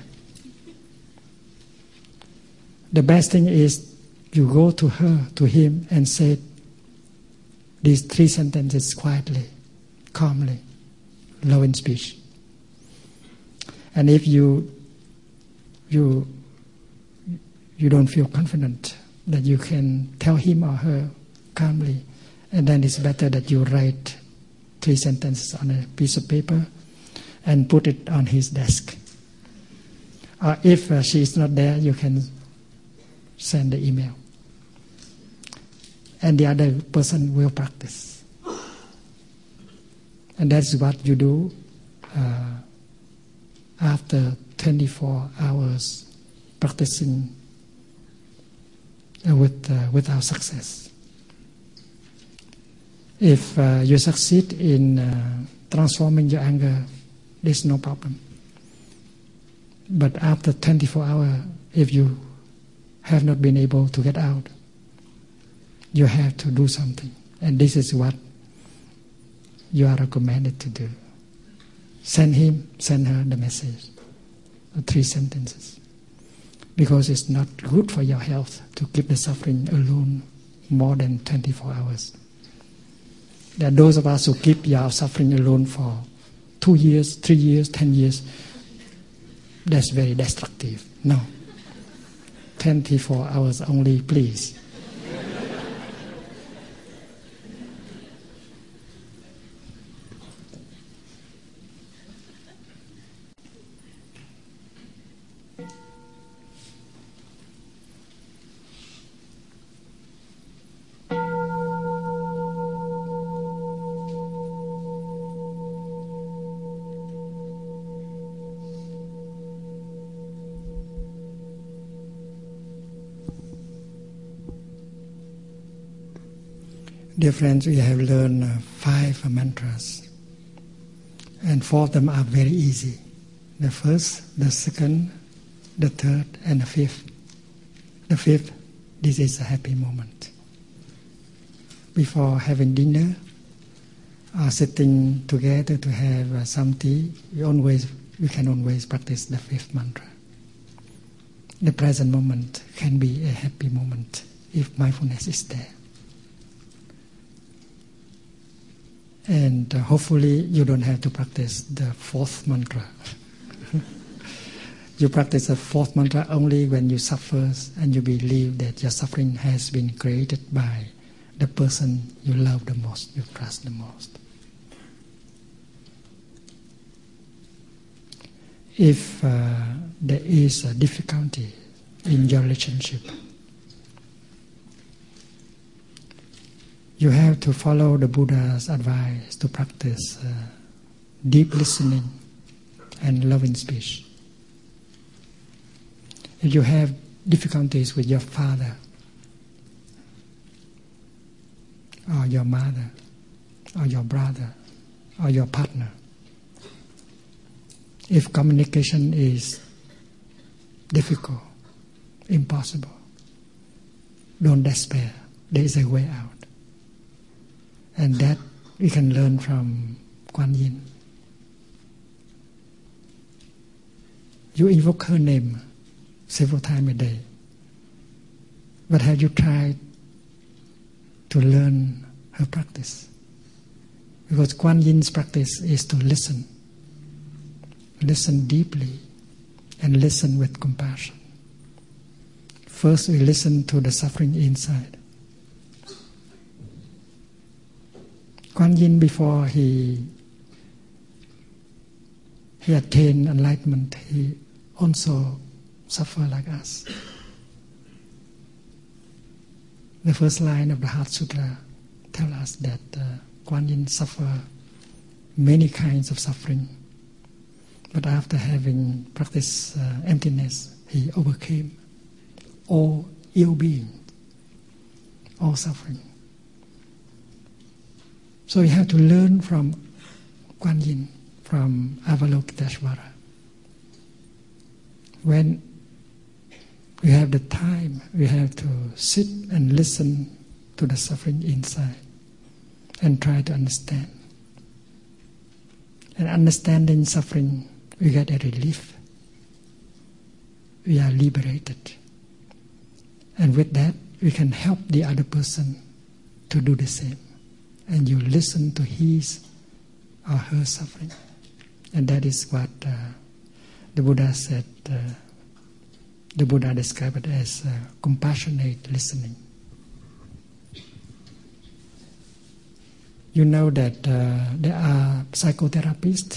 The best thing is you go to her, to him, and say these three sentences quietly, calmly, low in speech. And if you you you don't feel confident that you can tell him or her calmly, and then it's better that you write three sentences on a piece of paper and put it on his desk. Or if uh, she is not there, you can send the email. And the other person will practice. And that's what you do uh, after twenty-four hours practicing uh, with uh, without success. If uh, you succeed in uh, transforming your anger, there's no problem. But after twenty-four hours, if you have not been able to get out, you have to do something. And this is what you are recommended to do. Send him, send her the message. Three sentences. Because it's not good for your health to keep the suffering alone more than twenty-four hours. There are those of us who keep our suffering alone for two years, three years, ten years. That's very destructive. No. twenty-four hours only, please. Dear friends, we have learned uh, five mantras, and four of them are very easy. The first, the second, the third, and the fifth. The fifth, this is a happy moment. Before having dinner, or sitting together to have uh, some tea, we always we can always practice the fifth mantra. The present moment can be a happy moment if mindfulness is there. And uh, hopefully you don't have to practice the fourth mantra. You practice the fourth mantra only when you suffer and you believe that your suffering has been created by the person you love the most, you trust the most. If uh, there is a difficulty in your relationship, you have to follow the Buddha's advice to practice uh, deep listening and loving speech. If you have difficulties with your father or your mother or your brother or your partner, if communication is difficult, impossible, don't despair. There is a way out. And that we can learn from Kuan Yin. You invoke her name several times a day. But have you tried to learn her practice? Because Kuan Yin's practice is to listen. Listen deeply and listen with compassion. First, we listen to the suffering inside. Kuan Yin, before he he attained enlightenment, he also suffered like us. The first line of the Heart Sutra tells us that uh, Kuan Yin suffered many kinds of suffering, but after having practiced uh, emptiness, he overcame all ill being, all suffering. So we have to learn from Kuan Yin, from Avalokiteshvara. When we have the time, we have to sit and listen to the suffering inside and try to understand. And understanding suffering, we get a relief. We are liberated. And with that, we can help the other person to do the same. And you listen to his or her suffering. And that is what uh, the Buddha said, uh, the Buddha described it as uh, compassionate listening. You know that uh, there are psychotherapists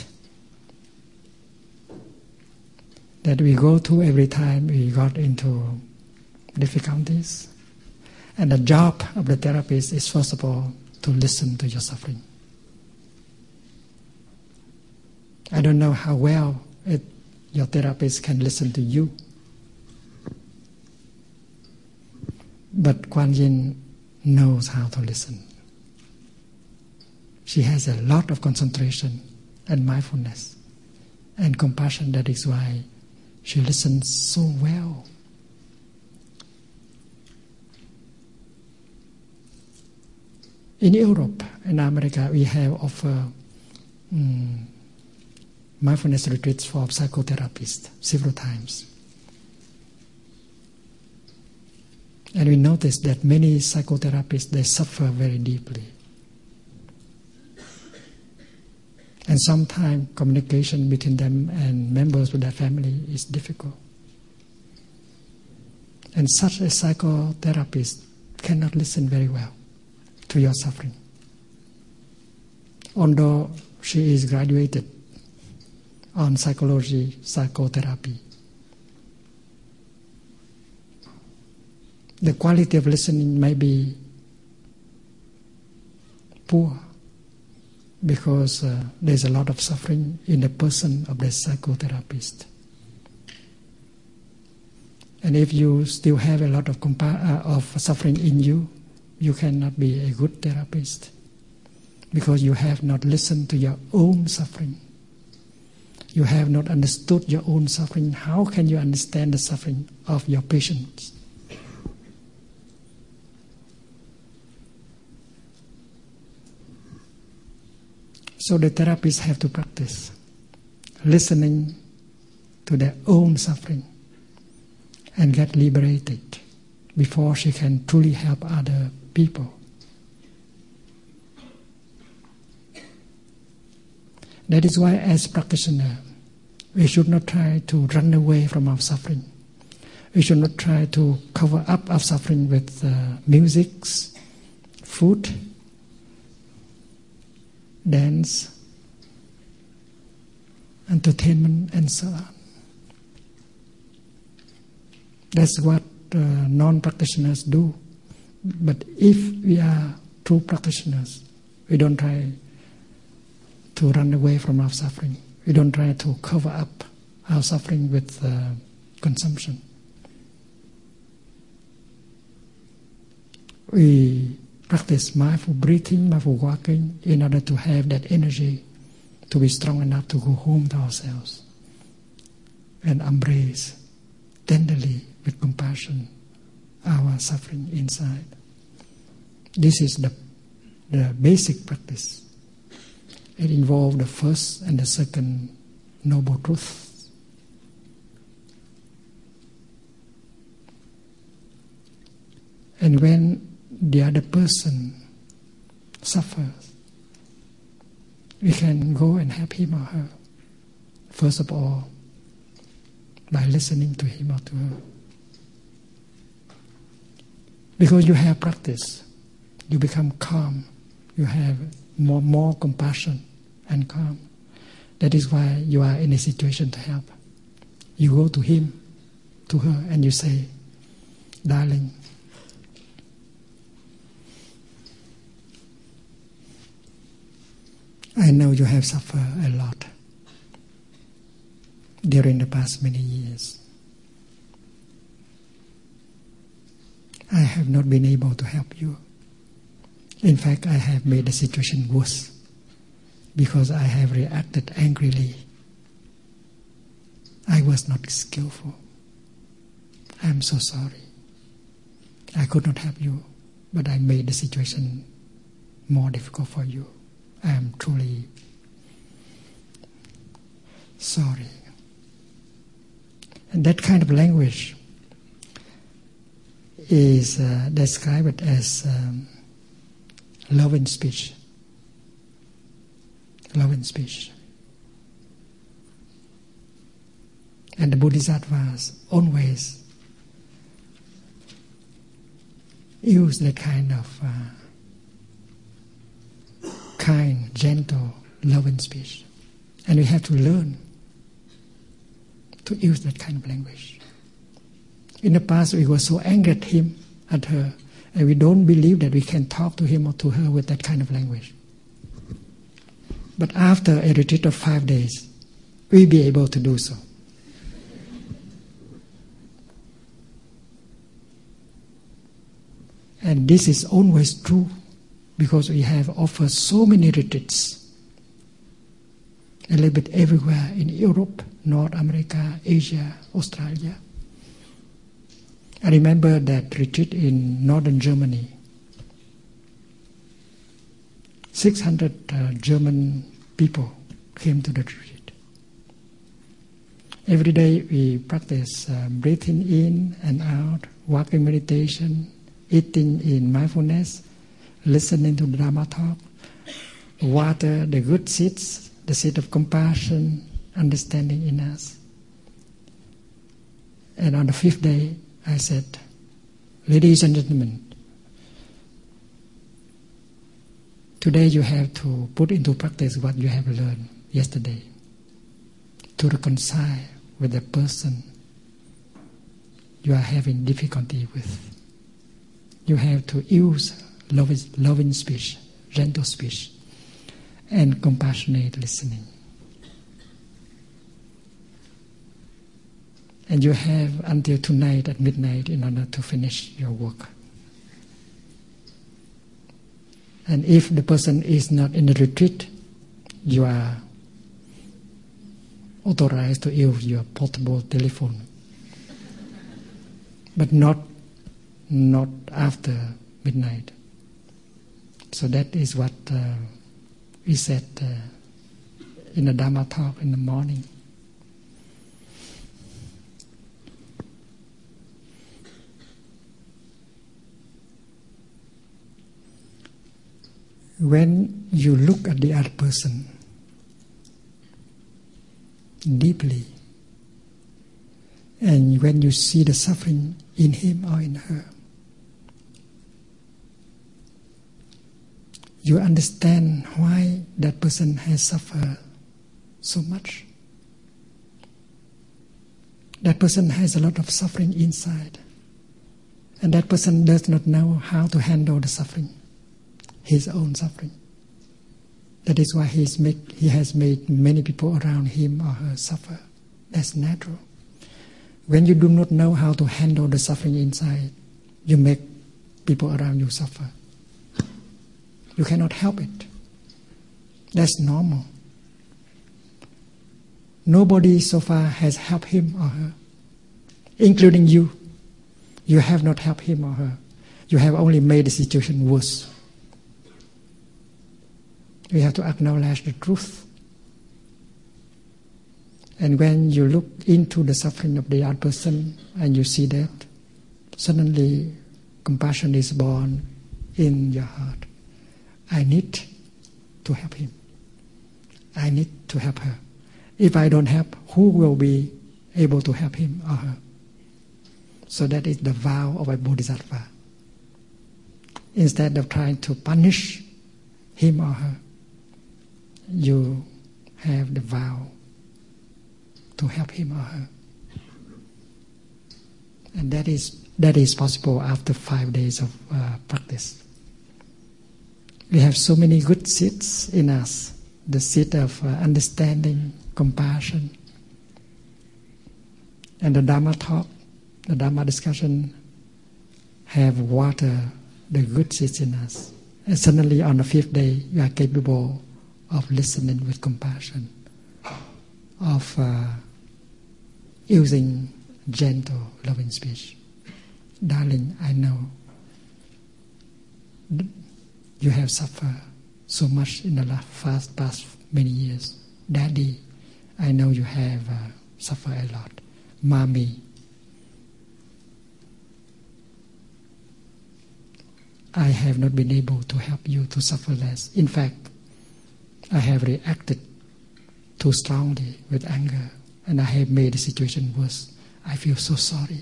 that we go to every time we got into difficulties. And the job of the therapist is, first of all, to listen to your suffering. I don't know how well it, your therapist can listen to you. But Kuan Yin knows how to listen. She has a lot of concentration and mindfulness and compassion. That is why she listens so well. In Europe and America, we have offered um, mindfulness retreats for psychotherapists several times. And we noticed that many psychotherapists, they suffer very deeply. And sometimes communication between them and members of their family is difficult. And such a psychotherapist cannot listen very well to your suffering. Although she is graduated on psychology, psychotherapy, the quality of listening may be poor because uh, there's a lot of suffering in the person of the psychotherapist. And if you still have a lot of, compa- uh, of suffering in you, you cannot be a good therapist because you have not listened to your own suffering. You have not understood your own suffering. How can you understand the suffering of your patients? So the therapists have to practice listening to their own suffering and get liberated before she can truly help other people. That is why as practitioners, we should not try to run away from our suffering. We should not try to cover up our suffering with uh, music, food, dance, entertainment, and so on. That's what uh, non-practitioners do. But if we are true practitioners, we don't try to run away from our suffering. We don't try to cover up our suffering with uh, consumption. We practice mindful breathing, mindful walking in order to have that energy to be strong enough to go home to ourselves and embrace tenderly with compassion our suffering inside. This is the, the basic practice. It involves the first and the second noble truth. And when the other person suffers, we can go and help him or her. First of all, by listening to him or to her. Because you have practice, you become calm, you have more, more compassion and calm. That is why you are in a situation to help. You go to him, to her, and you say, darling, I know you have suffered a lot during the past many years. I have not been able to help you. In fact, I have made the situation worse because I have reacted angrily. I was not skillful. I am so sorry. I could not help you, but I made the situation more difficult for you. I am truly sorry. And that kind of language is uh, described as um, loving speech. Loving speech. And the Bodhisattvas always use that kind of uh, kind, gentle, loving speech. And we have to learn to use that kind of language. In the past, we were so angry at him, at her, and we don't believe that we can talk to him or to her with that kind of language. But after a retreat of five days, we'll be able to do so. And this is always true because we have offered so many retreats, a little bit everywhere in Europe, North America, Asia, Australia. I remember that retreat in northern Germany. six hundred uh, German people came to the retreat. Every day we practice uh, breathing in and out, walking meditation, eating in mindfulness, listening to Dharma talk, water the good seeds the seed of compassion, understanding in us. And on the fifth day, I said, ladies and gentlemen, today you have to put into practice what you have learned yesterday to reconcile with the person you are having difficulty with. You have to use loving, loving speech, gentle speech, and compassionate listening. And you have until tonight at midnight in order to finish your work. And if the person is not in the retreat, you are authorized to use your portable telephone. But not, not after midnight. So that is what uh, we said uh, in the Dharma talk in the morning. When you look at the other person deeply, and when you see the suffering in him or in her, you understand why that person has suffered so much. That person has a lot of suffering inside, and that person does not know how to handle the suffering, his own suffering. That is why he's make, he has made many people around him or her suffer. That's natural. When you do not know how to handle the suffering inside, you make people around you suffer. You cannot help it. That's normal. Nobody so far has helped him or her, including you. You have not helped him or her. You have only made the situation worse. We have to acknowledge the truth. And when you look into the suffering of the other person and you see that, suddenly compassion is born in your heart. I need to help him. I need to help her. If I don't help, who will be able to help him or her? So that is the vow of a bodhisattva. Instead of trying to punish him or her, you have the vow to help him or her. And that is that is possible after five days of uh, practice. We have so many good seeds in us. The seed of uh, understanding, compassion. And the Dharma talk, the Dharma discussion have watered the good seeds in us. And suddenly on the fifth day, you are capable of listening with compassion, of uh, using gentle, loving speech. Darling, I know you have suffered so much in the last fast, past many years. Daddy, I know you have uh, suffered a lot. Mommy, I have not been able to help you to suffer less. In fact, I have reacted too strongly with anger, and I have made the situation worse. I feel so sorry.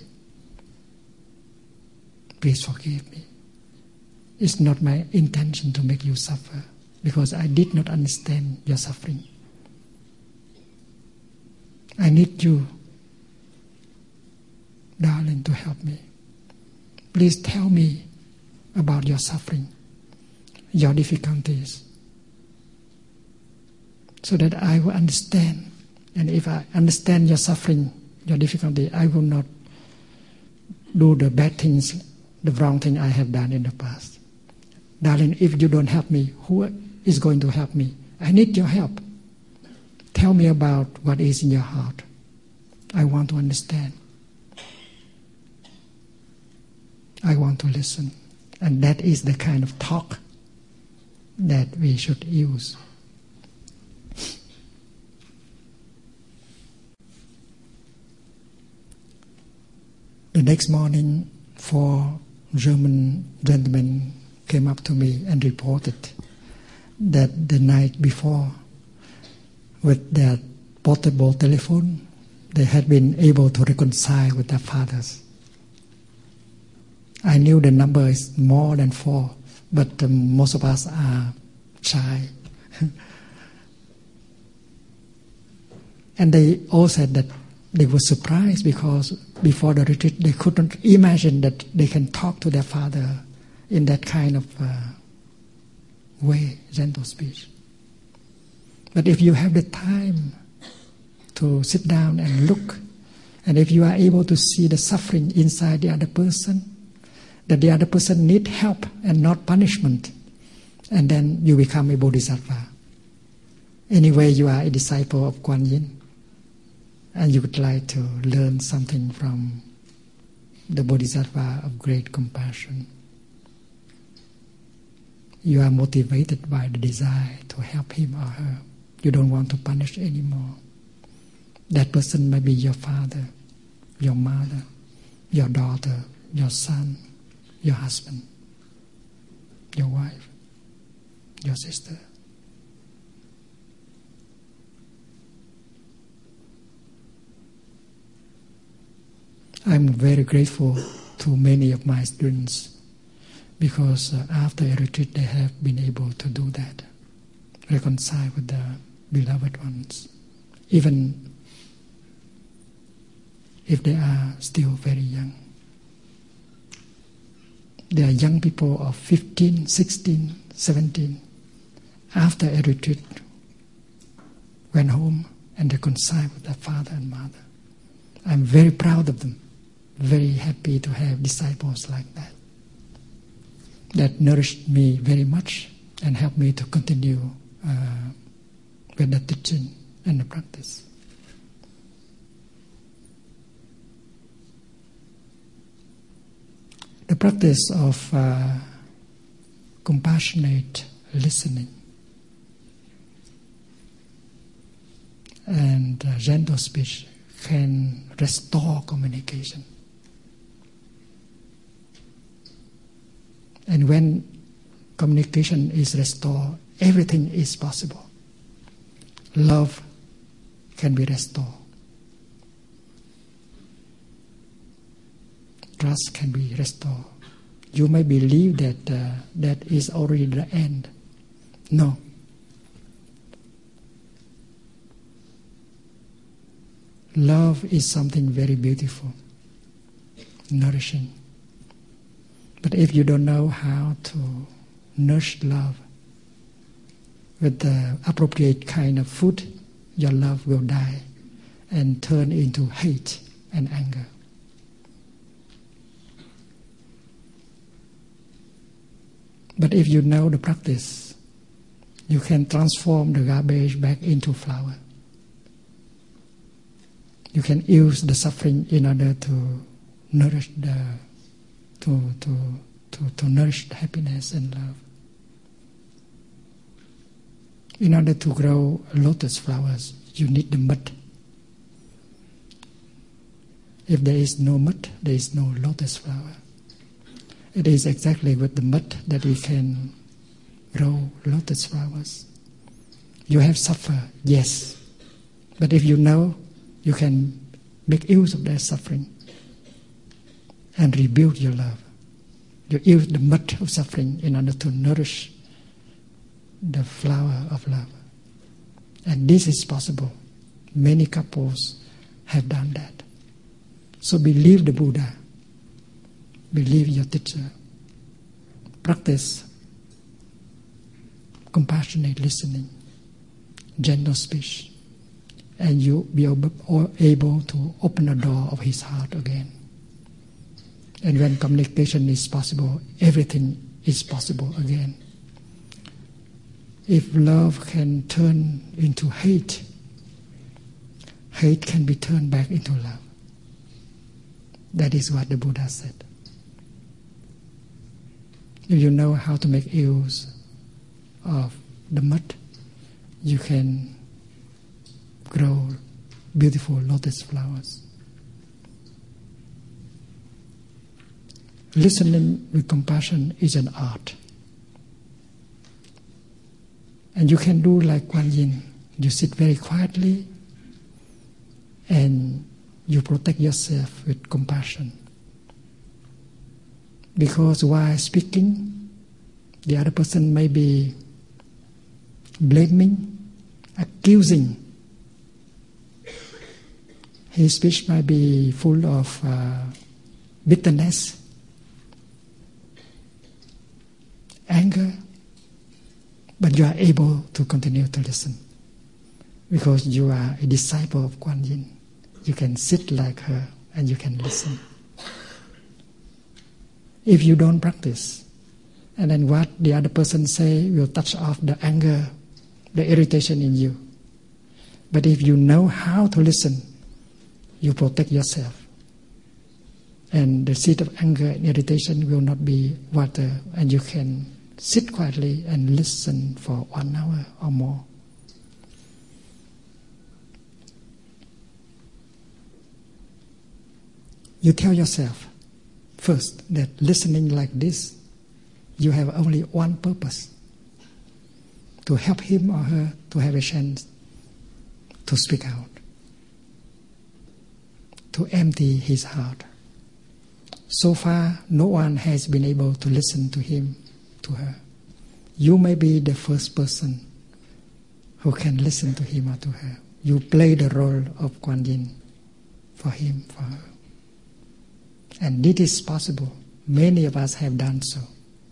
Please forgive me. It's not my intention to make you suffer, because I did not understand your suffering. I need you, darling, to help me. Please tell me about your suffering, your difficulties, so that I will understand. And if I understand your suffering, your difficulty, I will not do the bad things, the wrong thing I have done in the past. Darling, if you don't help me, who is going to help me? I need your help. Tell me about what is in your heart. I want to understand. I want to listen. And that is the kind of talk that we should use. The next morning, four German gentlemen came up to me and reported that the night before with their portable telephone, they had been able to reconcile with their fathers. I knew the number is more than four, but um, most of us are shy. And they all said that they were surprised because before the retreat they couldn't imagine that they can talk to their father in that kind of uh, way, gentle speech. But if you have the time to sit down and look, and if you are able to see the suffering inside the other person, that the other person need help and not punishment, and then you become a bodhisattva. Anyway, you are a disciple of Kuan Yin, and you would like to learn something from the bodhisattva of great compassion. You are motivated by the desire to help him or her. You don't want to punish anymore. That person may be your father, your mother, your daughter, your son, your husband, your wife, your sister. I'm very grateful to many of my students because uh, after a retreat they have been able to do that, reconcile with the beloved ones, even if they are still very young. There are young people of fifteen, sixteen, seventeen, after a retreat, went home and reconciled with their father and mother. I'm very proud of them, very happy to have disciples like that. That nourished me very much and helped me to continue uh, with the teaching and the practice. The practice of uh, compassionate listening and uh, gentle speech can restore communication. And when communication is restored, everything is possible. Love can be restored. Trust can be restored. You may believe that uh, that is already the end. No. Love is something very beautiful, nourishing. But if you don't know how to nourish love with the appropriate kind of food, your love will die and turn into hate and anger. But if you know the practice, you can transform the garbage back into flower. You can use the suffering in order to nourish the, to to to, to nourish the happiness and love. In order to grow lotus flowers, you need the mud. If there is no mud, there is no lotus flower. It is exactly with the mud that we can grow lotus flowers. You have suffered, yes. But if you know, you can make use of that suffering and rebuild your love. You use the mud of suffering in order to nourish the flower of love. And this is possible. Many couples have done that. So believe the Buddha. Believe your teacher. Practice compassionate listening, gentle speech, and you'll be able to open the door of his heart again. And when communication is possible, everything is possible again. If love can turn into hate, hate can be turned back into love. That is what the Buddha said. If you know how to make use of the mud, you can grow beautiful lotus flowers. Listening with compassion is an art. And you can do like Kuan Yin, You sit very quietly and you protect yourself with compassion. Because while speaking, the other person may be blaming, accusing. His speech might be full of uh, bitterness, anger, but you are able to continue to listen because you are a disciple of Kuan Yin. You can sit like her and you can listen. If you don't practice, and then what the other person say will touch off the anger, the irritation in you. But if you know how to listen, you protect yourself. And the seed of anger and irritation will not be water, and you can sit quietly and listen for one hour or more. You tell yourself first that listening like this, you have only one purpose: to help him or her to have a chance to speak out, to empty his heart. So far, no one has been able to listen to him, to her. You may be the first person who can listen to him or to her. You play the role of Kuan Yin for him, for her. And it is possible. Many of us have done so.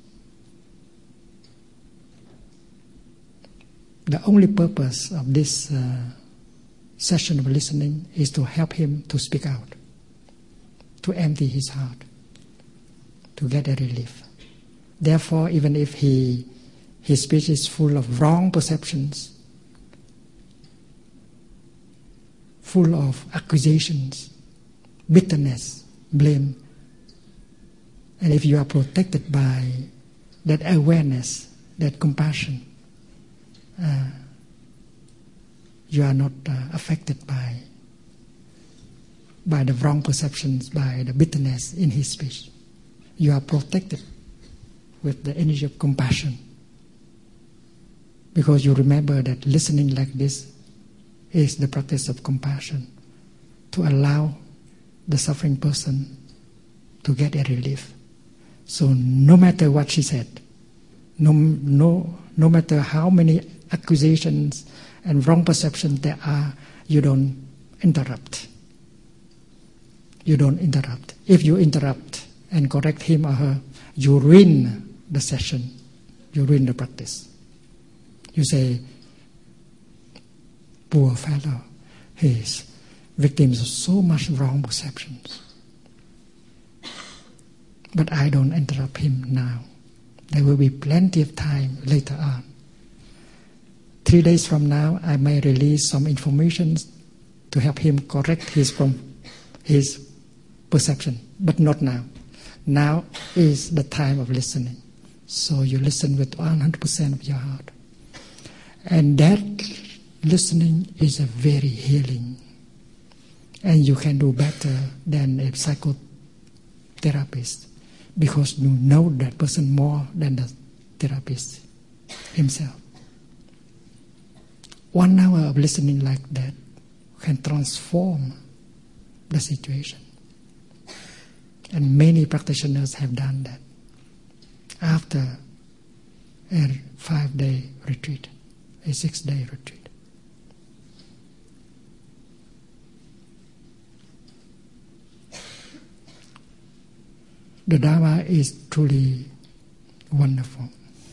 The only purpose of this uh, session of listening is to help him to speak out, to empty his heart, to get a relief. Therefore, even if he, his speech is full of wrong perceptions, full of accusations, bitterness, blame, and if you are protected by that awareness, that compassion, uh, you are not uh, affected by by the wrong perceptions, by the bitterness in his speech. You are protected with the energy of compassion, because you remember that listening like this is the practice of compassion, to allow the suffering person to get a relief. So no matter what she said, no, no, no matter how many accusations and wrong perceptions there are, you don't interrupt. You don't interrupt. If you interrupt and correct him or her, you ruin the session. You ruin the practice. You say, poor fellow, he is victims of so much wrong perceptions. But I don't interrupt him now. There will be plenty of time later on. Three days from now, I may release some information to help him correct his, from his perception, but not now. Now is the time of listening. So you listen with one hundred percent of your heart. And that listening is a very healing. And you can do better than a psychotherapist, because you know that person more than the therapist himself. One hour of listening like that can transform the situation. And many practitioners have done that after a five-day retreat, a six-day retreat. The Dharma is truly wonderful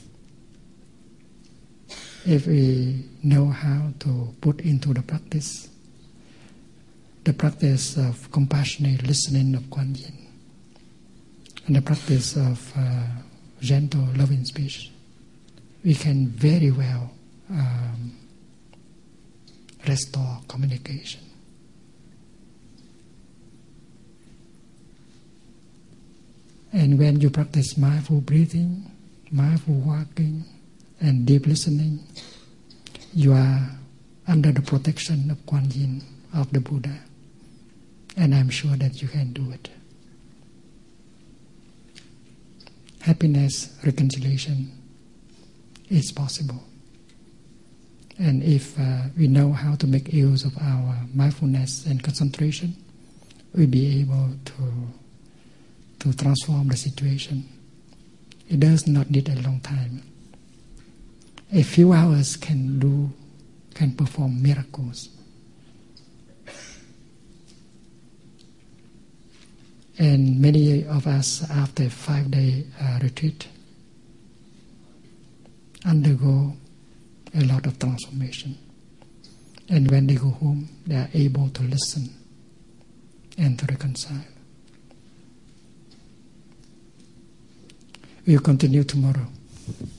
if we know how to put into the practice the practice of compassionate listening of Kuan Yin and the practice of uh, gentle, loving speech. We can very well um, restore communication. And when you practice mindful breathing, mindful walking, and deep listening, you are under the protection of Kuan Yin, of the Buddha. And I'm sure that you can do it. Happiness, reconciliation is possible. And if uh, we know how to make use of our mindfulness and concentration, we'll be able to to transform the situation. It does not need a long time. A few hours can do, can perform miracles. And many of us, after a five-day uh, retreat, undergo a lot of transformation. And when they go home, they are able to listen and to reconcile. We will continue tomorrow.